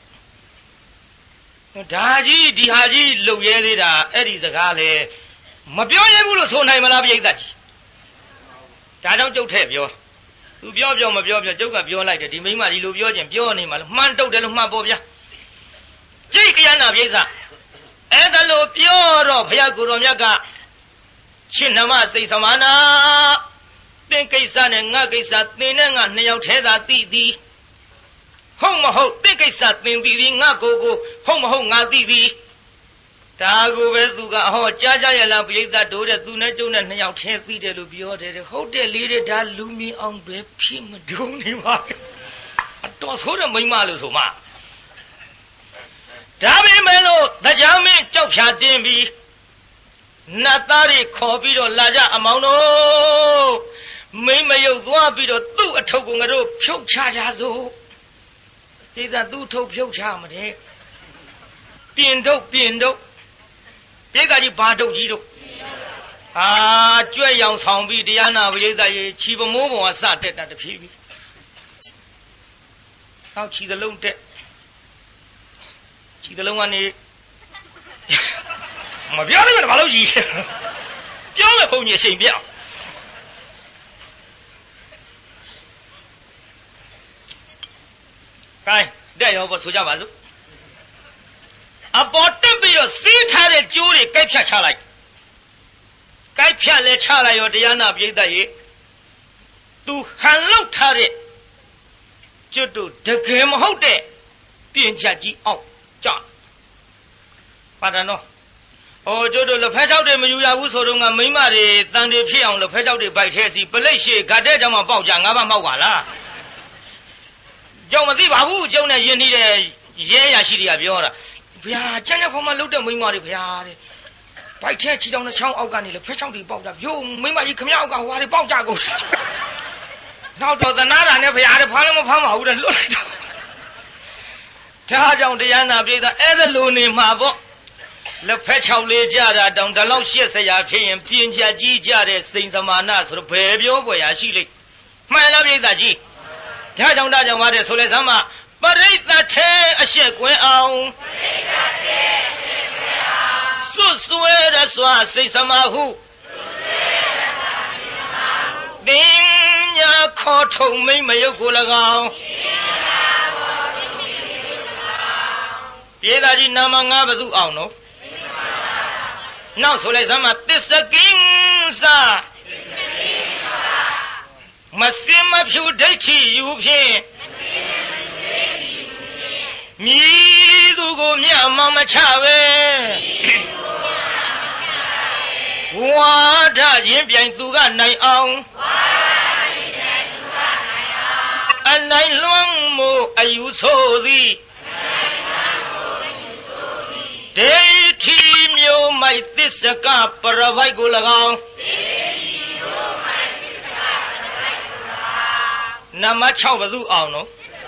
ဒါကြီးဒီဟာကြီးလုံရဲသေးတာအဲ့ဒီစကားလေမပြောရဘူးလို့ဆိုနိုင်မလားပြိဿကြီးဒါကြောင့်ကျုပ်ထဲ့ပြောသူပြောပြောမပြောပြောကျုပ်ကပြောလိုက်တယ်ဒီမိမဒီလိုပြောခြင်းပြောနေမှာလို့မှန်းတုတ်တယ်လို့မှတ်ဖို့ဗျာကြိတ်ကရနာပြိဿအဲ့ဒါလို့ပြောတော့ဘုရားကိုယ်တော်မြတ်ကရှင်နမစိတ်သမာနာသင်ကိစ္စနဲ့ငါကိစ္စသင်နဲ့ငါနှစ်ယောက်ထဲသာသိသည်ဟုတ်မဟုတ်သင်ကိစ္စသင်သိသည်ငါကိုယ်ကိုဟုတ်မဟုတ်ငါသိသည်ဒါကိုပဲသူကဟောကြားကြရလားပြိဿတို့တဲ့သူနဲ့ကျုံနဲ့နှစ်ယောက်ထဲသိတယ်လို့ပြောတယ်ဟုတ်တယ်လေးတဲ့ဒါလူမီအောင်ပဲဖြစ်မဒုံနေပါအတော်ဆိုးတဲ့မိမလို့ဆိုမှဒါပေမဲ့လို့တရားမင်းကြောက်ဖြာတင်းပြီးနတ်သားတွေခေါ်ပြီးတော့လာကြအမောင်တို့မိမယုတ်သွားပြီးတော့သူ့အထုပ်ကိုငါတို့ဖြုတ်ချကြစို့ဒီသာသူ့ထုတ်ဖြုတ်ချမတဲ့ပြင်ထုတ်ပြင်ထုတ်ပြေကကြီးဘာထုတ်ကြီးတို့အာကြွက်ရောင်ဆောင်ပြီးတရားနာပရိသတ်ရေခြီပမိုးပေါ်ကစတက်တာတဖြည်းဖြည်းနောက်ခြီသလုံးတက်ခြီသလုံးကနေမပြောနိုင်ဘူးဘာလို့ကြီးပြောမယ်ဘုံကြီးအချိန်ပြအောင်ကိုင်းတဲ့ရောပေါ်ဆိုကြပါစို့အပေါ်တက်ပြီးတော့စီးထားတဲ့ကျိုးတွေကိုက်ဖြတ်ချလိုက်ကိုက်ဖြတ်လဲချလိုက်ရောတရားနာပြိဿရေသူဟန်လောက်ထားတဲ့ကျွတ်တို့တကယ်မဟုတ်တဲ့ပြင်ချက်ကြီးအောင်ကြပါဒနော်ဟိုကျွတ်တို့လက်ဖက်ချောက်တွေမယူရဘူးဆိုတော့ငါမိမတွေတန်တွေဖြစ်အောင်လက်ဖက်ချောက်တွေပိုက်ထဲစီပလိတ်ရှိဂတ်တဲ့ကြောင့်မှပေါက်ကြငါးပါးမောက်ပါလားကျုံမသိပါဘူးကျုံနဲ့ယဉ်နေတဲ့ရဲရရှိတွေကပြောတာဗျာကျန်တဲ့ဖော်မလုတ်တဲ့မိမတွေဗျာတဲ့ဘိုက်ထဲချီတောင်းတဲ့ချောင်းအောက်ကနေလေဖက်ချောင်းတွေပေါက်တာယိုမိမကြီးခမအောက်ကဟွာတွေပေါက်ကြကုန်နောက်တော့သနာတာနဲ့ဗျာတဲ့ဖားလည်းမဖမ်းပါဘူးတဲ့လွတ်လိုက်တော့ဒါကြောင့်တရားနာပြေးတာအဲ့ဒါလိုနေမှာပေါ့လက်ဖက်ချောင်းလေးကြတာတောင်ဒီလောက်ရှက်စရာဖြစ်ရင်ပြင်းချကြီးကြတဲ့စိန်သမာနဆိုတော့ဘယ်ပြောပွေရရှိလိမ့်မှန်လားပြေးတာကြီးဒါကြောင့်ဒါကြောင့်ပါတယ်ဆိုလဲစမ်းမပရိသတ်ထဲအရှက်ကွင်းအောင်ပရိသတ်ထဲအရှက်ကွင်းအောင်စွတ်စွဲရစွာစိတ်သမာဟုစွတ်စွဲရစွာစိတ်သမာဟုသင်ညာခေါ်ထုံမိမယုတ်ကို၎င်းသင်ညာခေါ်ထုံမိမယုတ်ကို၎င်းပြေသာကြီးနာမငါဘသူအောင်နော်နောက်ဆိုလိုက်စမ်းမသစ္စကင်းစာသစ္စကင်းစာမစင်မဖြူဒိဋ္ဌိယူဖြင့်မြည်သူကိုမြတ်မောင်မချပဲဝါဒချင်းပြိုင်သူကနိုင်အောင်ဝါဒချင်းပြိုင်သူကနိုင်အောင်အနိုင်လွှမ်းမိုးအယူဆိုသည်အနိုင်လွှမ်းမိုးအယူဆိုမိုက်သစ္စကပရပိုက်ကို၎င်းနံပါတ်၆ဘသူအောင်နော်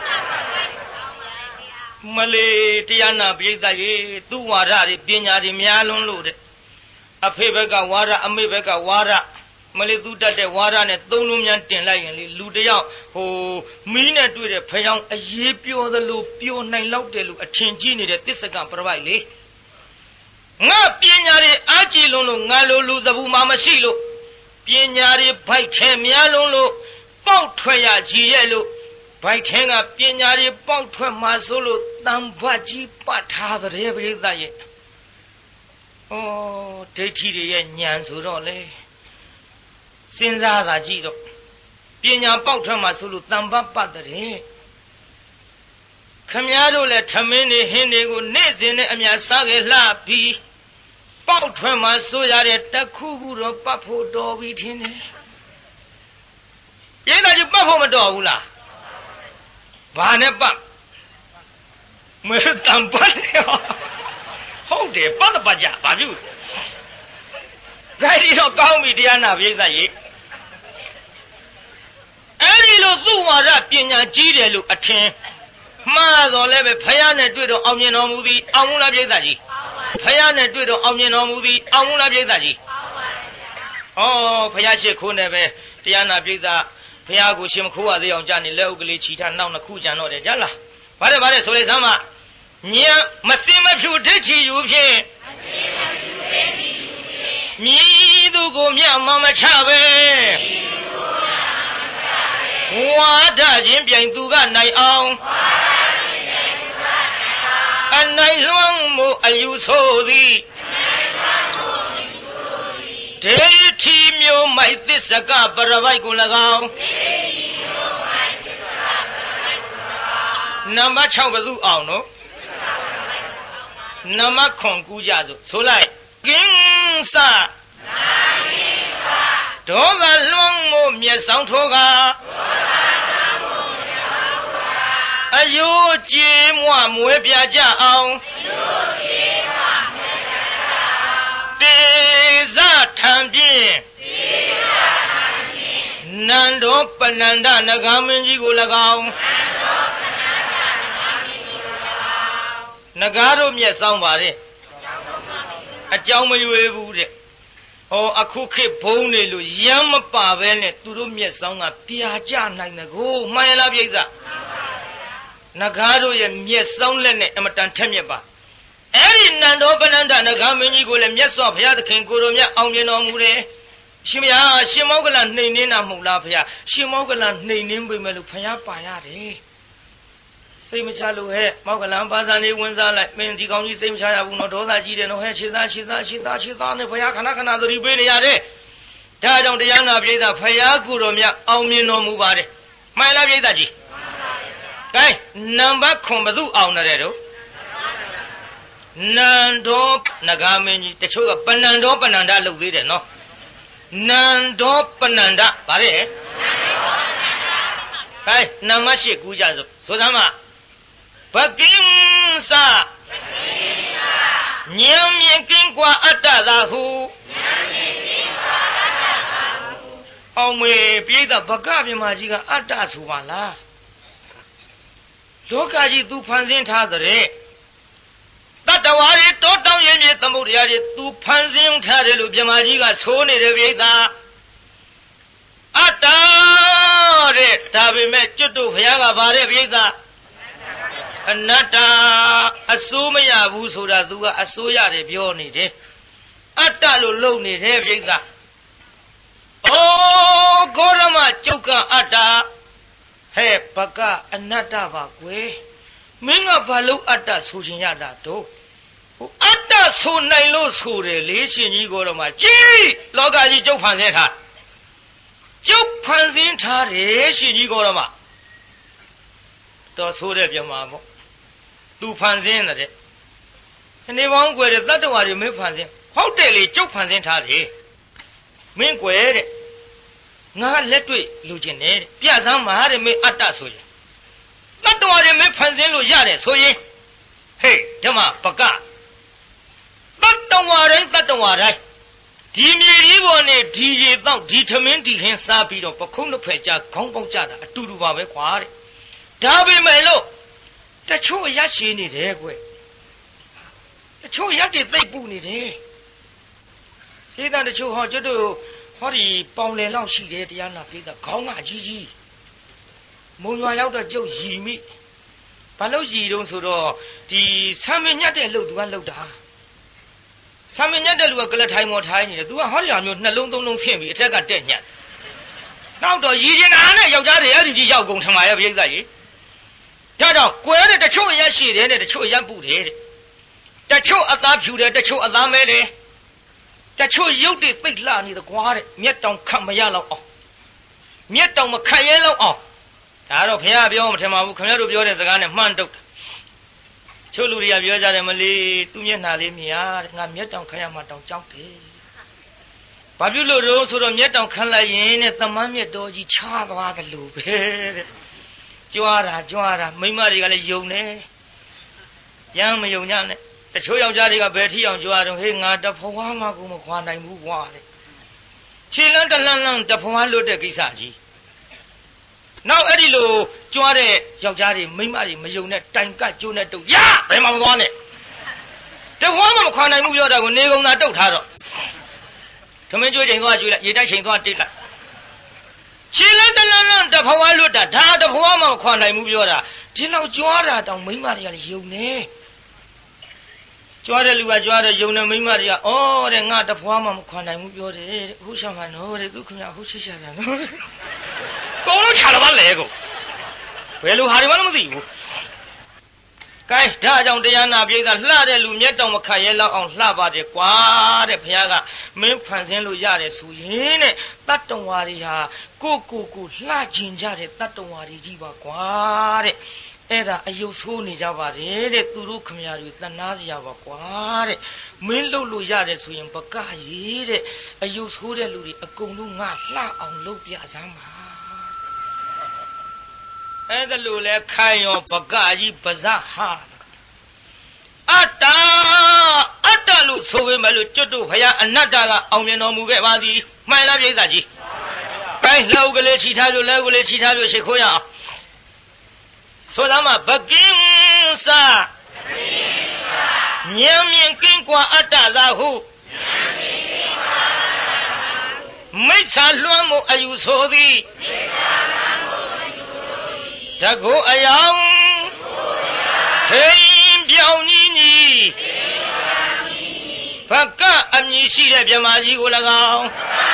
မလေးတရားနာပိဋကရေသူဝါဒတွေပညာတွေများလွန်းလို့တဲ့အဖေဘက်ကဝါဒအမေဘက်ကဝါဒမလေးသူတတ်တဲ့ဝါဒနဲ့သုံးလုံးများတင်လိုက်ရင်လေလူတယောက်ဟိုမီးနဲ့တွေ့တဲ့ဖယောင်းအရေးပြောသလိုပြောနိုင်လောက်တယ်လို့အထင်ကြီးနေတဲ့သစ္စကပရပိုက်လေငါပညာတွေအားကြီးလွန်းလို့ငါလိုလူစဘူးမှမရှိလို့ပညာတွေဘိုက်ထဲများလွန်းလို့ပေါက်ထွက်ရကြီးရဲ့လို့ဘိုက်ထဲကပညာတွေပေါက်ထွက်မှဆိုလို့တန်ဘတ်ကြီးပတ်ထားတဲ့ပြိဿရဲ့ဩဒိဋ္ဌိတွေရဲ့ညံဆိုတော့လေစဉ်းစားတာကြည့်တော့ပညာပေါက်ထွက်မှဆိုလို့တန်ဘတ်ပတ်တဲ့ခမည်းတော်လည်းထမင်းတွေဟင်းတွေကိုနေ့စဉ်နဲ့အများစားခဲ့လှပြီးပေါက်ထွက်မှဆိုရတဲ့တခုခုတော့ပတ်ဖို့တော်ပြီထင်တယ်ပြည်သားကြီးပတ်ဖို့မတော်ဘူးလားဘာနဲ့ပတ်မဲတန်ပတ်ဟုတ်တယ်ပတ်တပတ်ကြဘာပြုဒါဒီတော့ကောင်းပြီတရားနာပြည်သားကြီးအဲ့ဒီလိုသူ့ဝါဒပညာကြီးတယ်လို့အထင်မှားတော်လည်းပဲဖယားနဲ့တွေ့တော့အောင်မြင်တော်မူသည်အောင်မူလားပြည်သားကြီးဖယားနဲ့တွေ့တော့အောင်မြင်တော်မူသည်အောင်မူလားပြည်သားကြီးဩဖယားရှိခိုးနေပဲတရားနာပြည်သားဖယားကိုရှင်မခိုးရသေးအောင်ကြာနေလက်ဥကလေးချီထားနောက်နှစ်ခုကြံတော့တယ်ကြားလားဗါတယ်ဗါတယ်ဆိုလိုက်စမ်းမညံမစင်မဖြူဒိဋ္ဌိယူဖြင့်မြည်သူကိုမြတ်မမချပဲဝါဒချင်းပြိုင်သူကနိုင်အောင်အနိုင်လွှမ်းမှုအယူဆိုသည်ဒိဋ္ဌိမျိုးမိုက်သစ္စကပရပိုက်ကို၎င်းနံပါတ်၆ဘသူအောင်နော်နံပါတ်ခွန်ကူကြစို့ဆိုလိုက်ကင်းစဒေါကလွှမ်းမှုမျက်စောင်းထိုးကအယိုးကြေးမွမွေးပြကြအောင်တေဇထံဖြင့်နန္ဒောပနန္ဒနဂါမင်းကြီးကို၎င်းနဂါတို့မျက်စောင်းပါတဲ့အကြောင်းမရွေးဘူးတဲ့ဟောအခုခေတ်ဘုံနေလို့ရမ်းမပါပဲနဲ့သူတို့မျက်စောင်းကပြာကျနိုင်တယ်ကိုမှန်ရလားပြိဿနဂါတို့ရဲ့မျက်စောင်းလက်နဲ့အမတန်ထက်မြက်ပါအဲ့ဒီနန္ဒောပနန္ဒနဂါမင်းကြီးကိုလည်းမြတ်စွာဘုရားသခင်ကိုယ်တော်မြတ်အောင်မြင်တော်မူတယ်ရှင်မယားရှင်မောကလနှိမ်နှင်းတာမဟုတ်လားဘုရားရှင်မောကလနှိမ်နှင်းပြီမဲ့လို့ဘုရားပါရတယ်စိတ်မချလို့ဟဲ့မောကလံပါဇာနေဝင်စားလိုက်မင်းဒီကောင်ကြီးစိတ်မချရဘူးနော်ဒေါသကြီးတယ်နော်ဟဲ့ခြေသားခြေသားခြေသားခြေသားနဲ့ဘုရားခဏခဏသတိပေးနေရတယ်ဒါကြောင့်တရားနာပြည်သားဘုရားကိုယ်တော်မြတ်အောင်မြင်တော်မူပါတယ်မှန်လားပြည်သားကြီးကဲနံပါတ်ခွန်ဘသူအောင်တဲ့တော့နန္ဒောနဂါမင်းကြီးတချို့ကပဏ္ဍောပဏ္ဍလုပ်သေးတယ်နော်နန္ဒောပဏ္ဍဗါတဲ့ကဲနံပါတ်၈ကူးကြစို့ဆိုသမ်းမဘကင်းစညံမြင်ကင်းกว่าအတ္တသာဟုအောင်မေပြိဿဘကပြမကြီးကအတ္တဆိုပါလားလောကကြီးသူဖန်ဆင်းထားတဲ့တတ္တဝါတွေတောတောင်းရင်းမြေသမုဒ္ဒရာတွေသူဖန်ဆင်းထားတယ်လို့ပြမကြီးကဆိုနေတယ်ပြိဿအတ္တတဲ့ဒါပေမဲ့ကျွတ်တို့ဘုရားကဗါတဲ့ပြိဿအနတ္တအစိုးမရဘူးဆိုတာသူကအစိုးရတယ်ပြောနေတယ်အတ္တလို့လုံနေတယ်ပြိဿဩဂေါရမကျုပ်ကအတ္တဟဲ့ဘကအနတ္တပါကွယ်မင်းကဘာလို့အတ္တဆိုချင်ရတာတော့ဟိုအတ္တဆိုနိုင်လို့ဆိုတယ်လေရှင်ကြီးကိုတော့မှကြည်လောကကြီးကျုပ်ဖန်ဆင်းထားကျုပ်ဖန်ဆင်းထားတယ်ရှင်ကြီးကိုတော့မှတော်ဆိုးတဲ့ပြမှာပေါ့သူဖန်ဆင်းတဲ့အနေပေါင်းကွယ်တဲ့တတ္တဝါတွေမင်းဖန်ဆင်းဟုတ်တယ်လေကျုပ်ဖန်ဆင်းထားတယ်မင်းကွယ်တဲ့ငါလက်တွေ့လူချင်းတယ်ပြစမ်းမှာတဲ့မင်းအတ္တဆိုရင်တတ္တဝါတွေမင်းဖန်ဆင်းလို့ရတယ်ဆိုရင်ဟေးဓမ္မပကတတ္တတော်ဝါတိုင်းတတ္တဝါတိုင်းဒီမြေကြီးပေါ်နဲ့ဒီရေတော့ဒီထမင်းဒီခင်းစားပြီးတော့ပခုံးတစ်ဖက်ကြားခေါင်းပေါက်ကြတာအတူတူပါပဲကွာတဲ့ဒါပေမဲ့လို့တချို့ရက်ရှိနေတယ်ကွတချို့ရက်တွေသိပ်ပူနေတယ်ဟေးတာတချို့ဟောကျွတ်တို့ဟောဒီပေါင်လယ်လောက်ရှိတယ်တရားနာပြေးတာခေါင်းကအကြီးကြီးမုံရွာရောက်တော့ကျုပ်ရည်မိဘာလို့ရည်တုံးဆိုတော့ဒီဆံမညက်တဲ့လှုပ်သူကလှုပ်တာဆံမညက်တဲ့လူကကလထိုင်မော်ထိုင်နေတယ်သူကဟောဒီဟာမျိုးနှလုံးသုံးလုံးဆင့်ပြီးအထက်ကတက်ညက်နောက်တော့ရည်ရင်အားနဲ့ယောက်ျားတွေအဲ့ဒီကြီးရောက်ကုန်ထမရဲ့ပြိဿကြီးဒါတော့ကွဲတဲ့တချို့ရက်ရှိတယ်တဲ့တချို့ရက်ပူတယ်တဲ့တချို့အသားဖြူတယ်တချို့အသားမဲတယ်တချို့ရုပ်တွေပိတ်လှနေတယ်ကွာတဲ့မျက်တောင်ခတ်မရတော့အောင်မျက်တောင်မခတ်ရဲတော့အောင်ဒါတော့ဘုရားပြောမထင်ပါဘူးခင်ဗျားတို့ပြောတဲ့စကားနဲ့မှန်တုတ်ချို့လူတွေကပြောကြတယ်မလေးသူ့မျက်နှာလေးမြင်ရတဲ့ငါမျက်တောင်ခတ်ရမှတောင်ကြောက်တယ်ဘာဖြစ်လို့တော့ဆိုတော့မျက်တောင်ခတ်လိုက်ရင်တဲ့သမမ်းမြက်တော်ကြီးချားသွားတယ်လို့ပဲတဲ့ကြွားတာကြွားတာမိန်းမတွေကလည်းယုံတယ်ရမ်းမယုံကြနဲ့တချို့ယောက်ျားတွေကဘယ်ထိအောင်ကြွားတော့ဟေးငါတဖွားမှကိုမခွာနိုင်ဘူးကွာတဲ့ခြေလန်းတလန်းလန်းတဖွားလွတ်တဲ့ကိစ္စကြီးနောက်အဲ့ဒီလိုကြွားတဲ့ယောက်ျားတွေမိန်းမတွေမယုံနဲ့တိုင်ကကျိုးနဲ့တုတ်ရဘယ်မှမသွားနဲ့တဖွားမှမခွာနိုင်ဘူးပြောတာကိုနေကုန်သာတုတ်ထားတော့ခမင်းကျွေးချိန်သွားကျွေးလိုက်ရေတိုက်ချိန်သွားတိတ်လိုက်ခြေလန်းတလန်းလန်းတဖွားလွတ်တာဒါတဖွားမှမခွာနိုင်ဘူးပြောတာဒီလောက်ကြွားတာတောင်မိန်းမတွေကလည်းယုံနေကြွားတဲ့လူကကြွားတဲ့ယုံတဲ့မိန်းမတွေကဩတဲ့ငါတဖွားမှမခွာနိုင်ဘူးပြောတယ်တဲ့အခုရှောင်းမှာနော်တဲ့သူခင်ဗျာအခုရှိရှာတာနော်ကောင်းလို့ချလာပါလေကိုဘယ်လိုဟာတွေမှမသိဘူးကဲဒါကြောင့်တရားနာပြေးတာလှတဲ့လူမျက်တောင်မခတ်ရဲလောက်အောင်လှပါတယ်ကွာတဲ့ဘုရားကမင်းဖန်ဆင်းလို့ရတယ်ဆိုရင်တဲ့တတ္တဝါတွေဟာကိုကိုကိုလှကျင်ကြတဲ့တတ္တဝါတွေကြီးပါကွာတဲ့အဲ့ဒါအယုတ်ဆိုးနေကြပါတယ်တဲ့သူတို့ခမရတွေတနာစရာပါကွာတဲ့မင်းလှုပ်လို့ရတယ်ဆိုရင်ပကရေးတဲ့အယုတ်ဆိုးတဲ့လူတွေအကုန်လုံးငါလှအောင်လုပ်ပြစမ်းပါအဲ့ဒါလို့လဲခိုင်ရောပကကြီးပါဇဟာအတ္တအတ္တလို့ဆိုပေမဲ့လို့ကျွတ်တို့ဘုရားအနတ္တကအောင်မြင်တော်မူခဲ့ပါသည်မှန်လားပြိဿကြီးကိုင်းလှုပ်ကလေးချီထားလို့လဲကလေးချီထားလို့ရှိခိုးရအောင်ဆိုလာမှာဘကင်းစာဉာဏ်မြင်ကင်းကွာအတ္တသာဟုမိစ္ဆာလွှမ်းမှုအယူဆိုသည်တကုအယောင်ချိန်ပြောင်းကြီးညီဘကအမည်ရှိတဲ့မြမကြီးကို၎င်း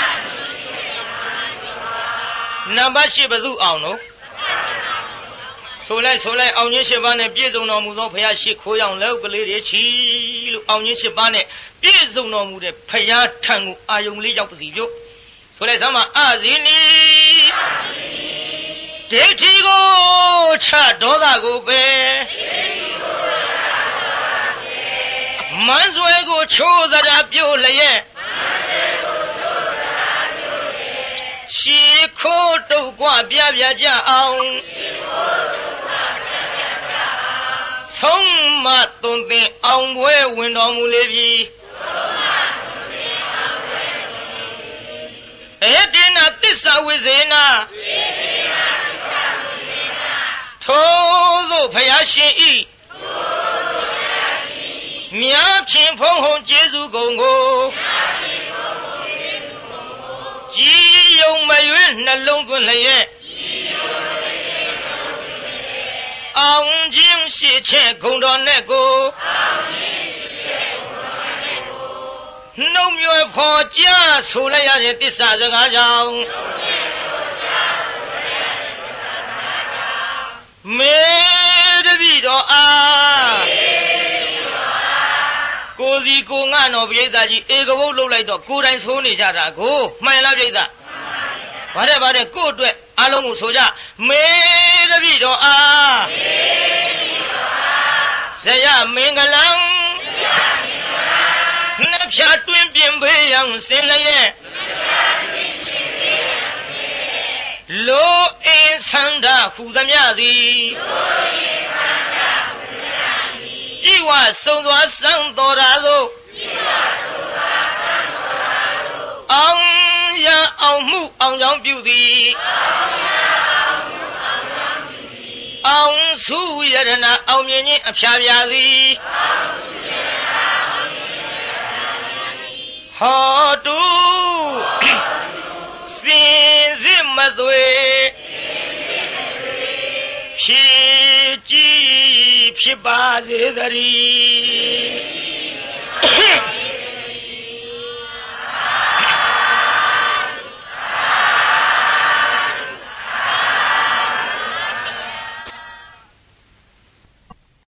နံပါတ်၈ဘသူအောင်နော်ဆိုလိုက်ဆိုလိုက်အောင်ကြီး၈ပါးနဲ့ပြည့်စုံတော်မူသောဘုရားရှိခိုးရောင်လောက်ကလေးတွေချီလို့အောင်ကြီး၈ပါးနဲ့ပြည့်စုံတော်မူတဲ့ဘုရားထံကိုအာယုံလေးရောက်ပါစီပြုဆိုလိုက်စမ်းမအဇီနီဒိဋ္ဌိကိုချဒေါသကိုပဲမန်းစွဲကိုချိုးသရာပြုတ်လျက်ရှီခိုးတုတ်กว่าပြပြကြအောင်ဆုံးမသွန်သင်အောင်ပွဲဝင်တော်မူလေပြီအေတေနသစ္စာဝိဇေနထိုသို့ဘုရားရှင်ဤမြတ်ဖြင့်ဖုံးဟုံကျေးဇူးကုန်ကိုကြည်ယုံမရွေးနှလုံးသွင်းလျက်အောင်ခြင်းရှိချက်ဂုံတော်နဲ့ကိုနှုတ်မြွယ်ဖော်ကြဆိုလိုက်ရတဲ့သစ္စာစကားကြောင့်မေတပိတော်အားကိုစီကိုငါတော်ပြိဿကြီးဧကဘုတ်လှုပ်လိုက်တော့ကိုယ်တိုင်ဆိုးနေကြတာကိုမှန်လားပြိဿဘာတဲ့ဘာတဲ့ကို့အတွက်အလုံးကိုဆိုကြမေတပိတော်အားဇယမင်္ဂလံနှဖြာတွင်ပြင်ပေးရန်စင်လျက်လိုအင်းဆန္ဒဟူသမျှသည်ဤဝဆုံသွားစံတော်ရာသို့အောင်ရအောင်မှုအောင်ကြောင်းပြုသည်အောင်စုယရဏအောင်မြင်ခြင်းအဖျားပြသည်ဟောတုစင်စစ်မသွေဖြစ်ကြည်ဖြစ်ပါစေသတည်း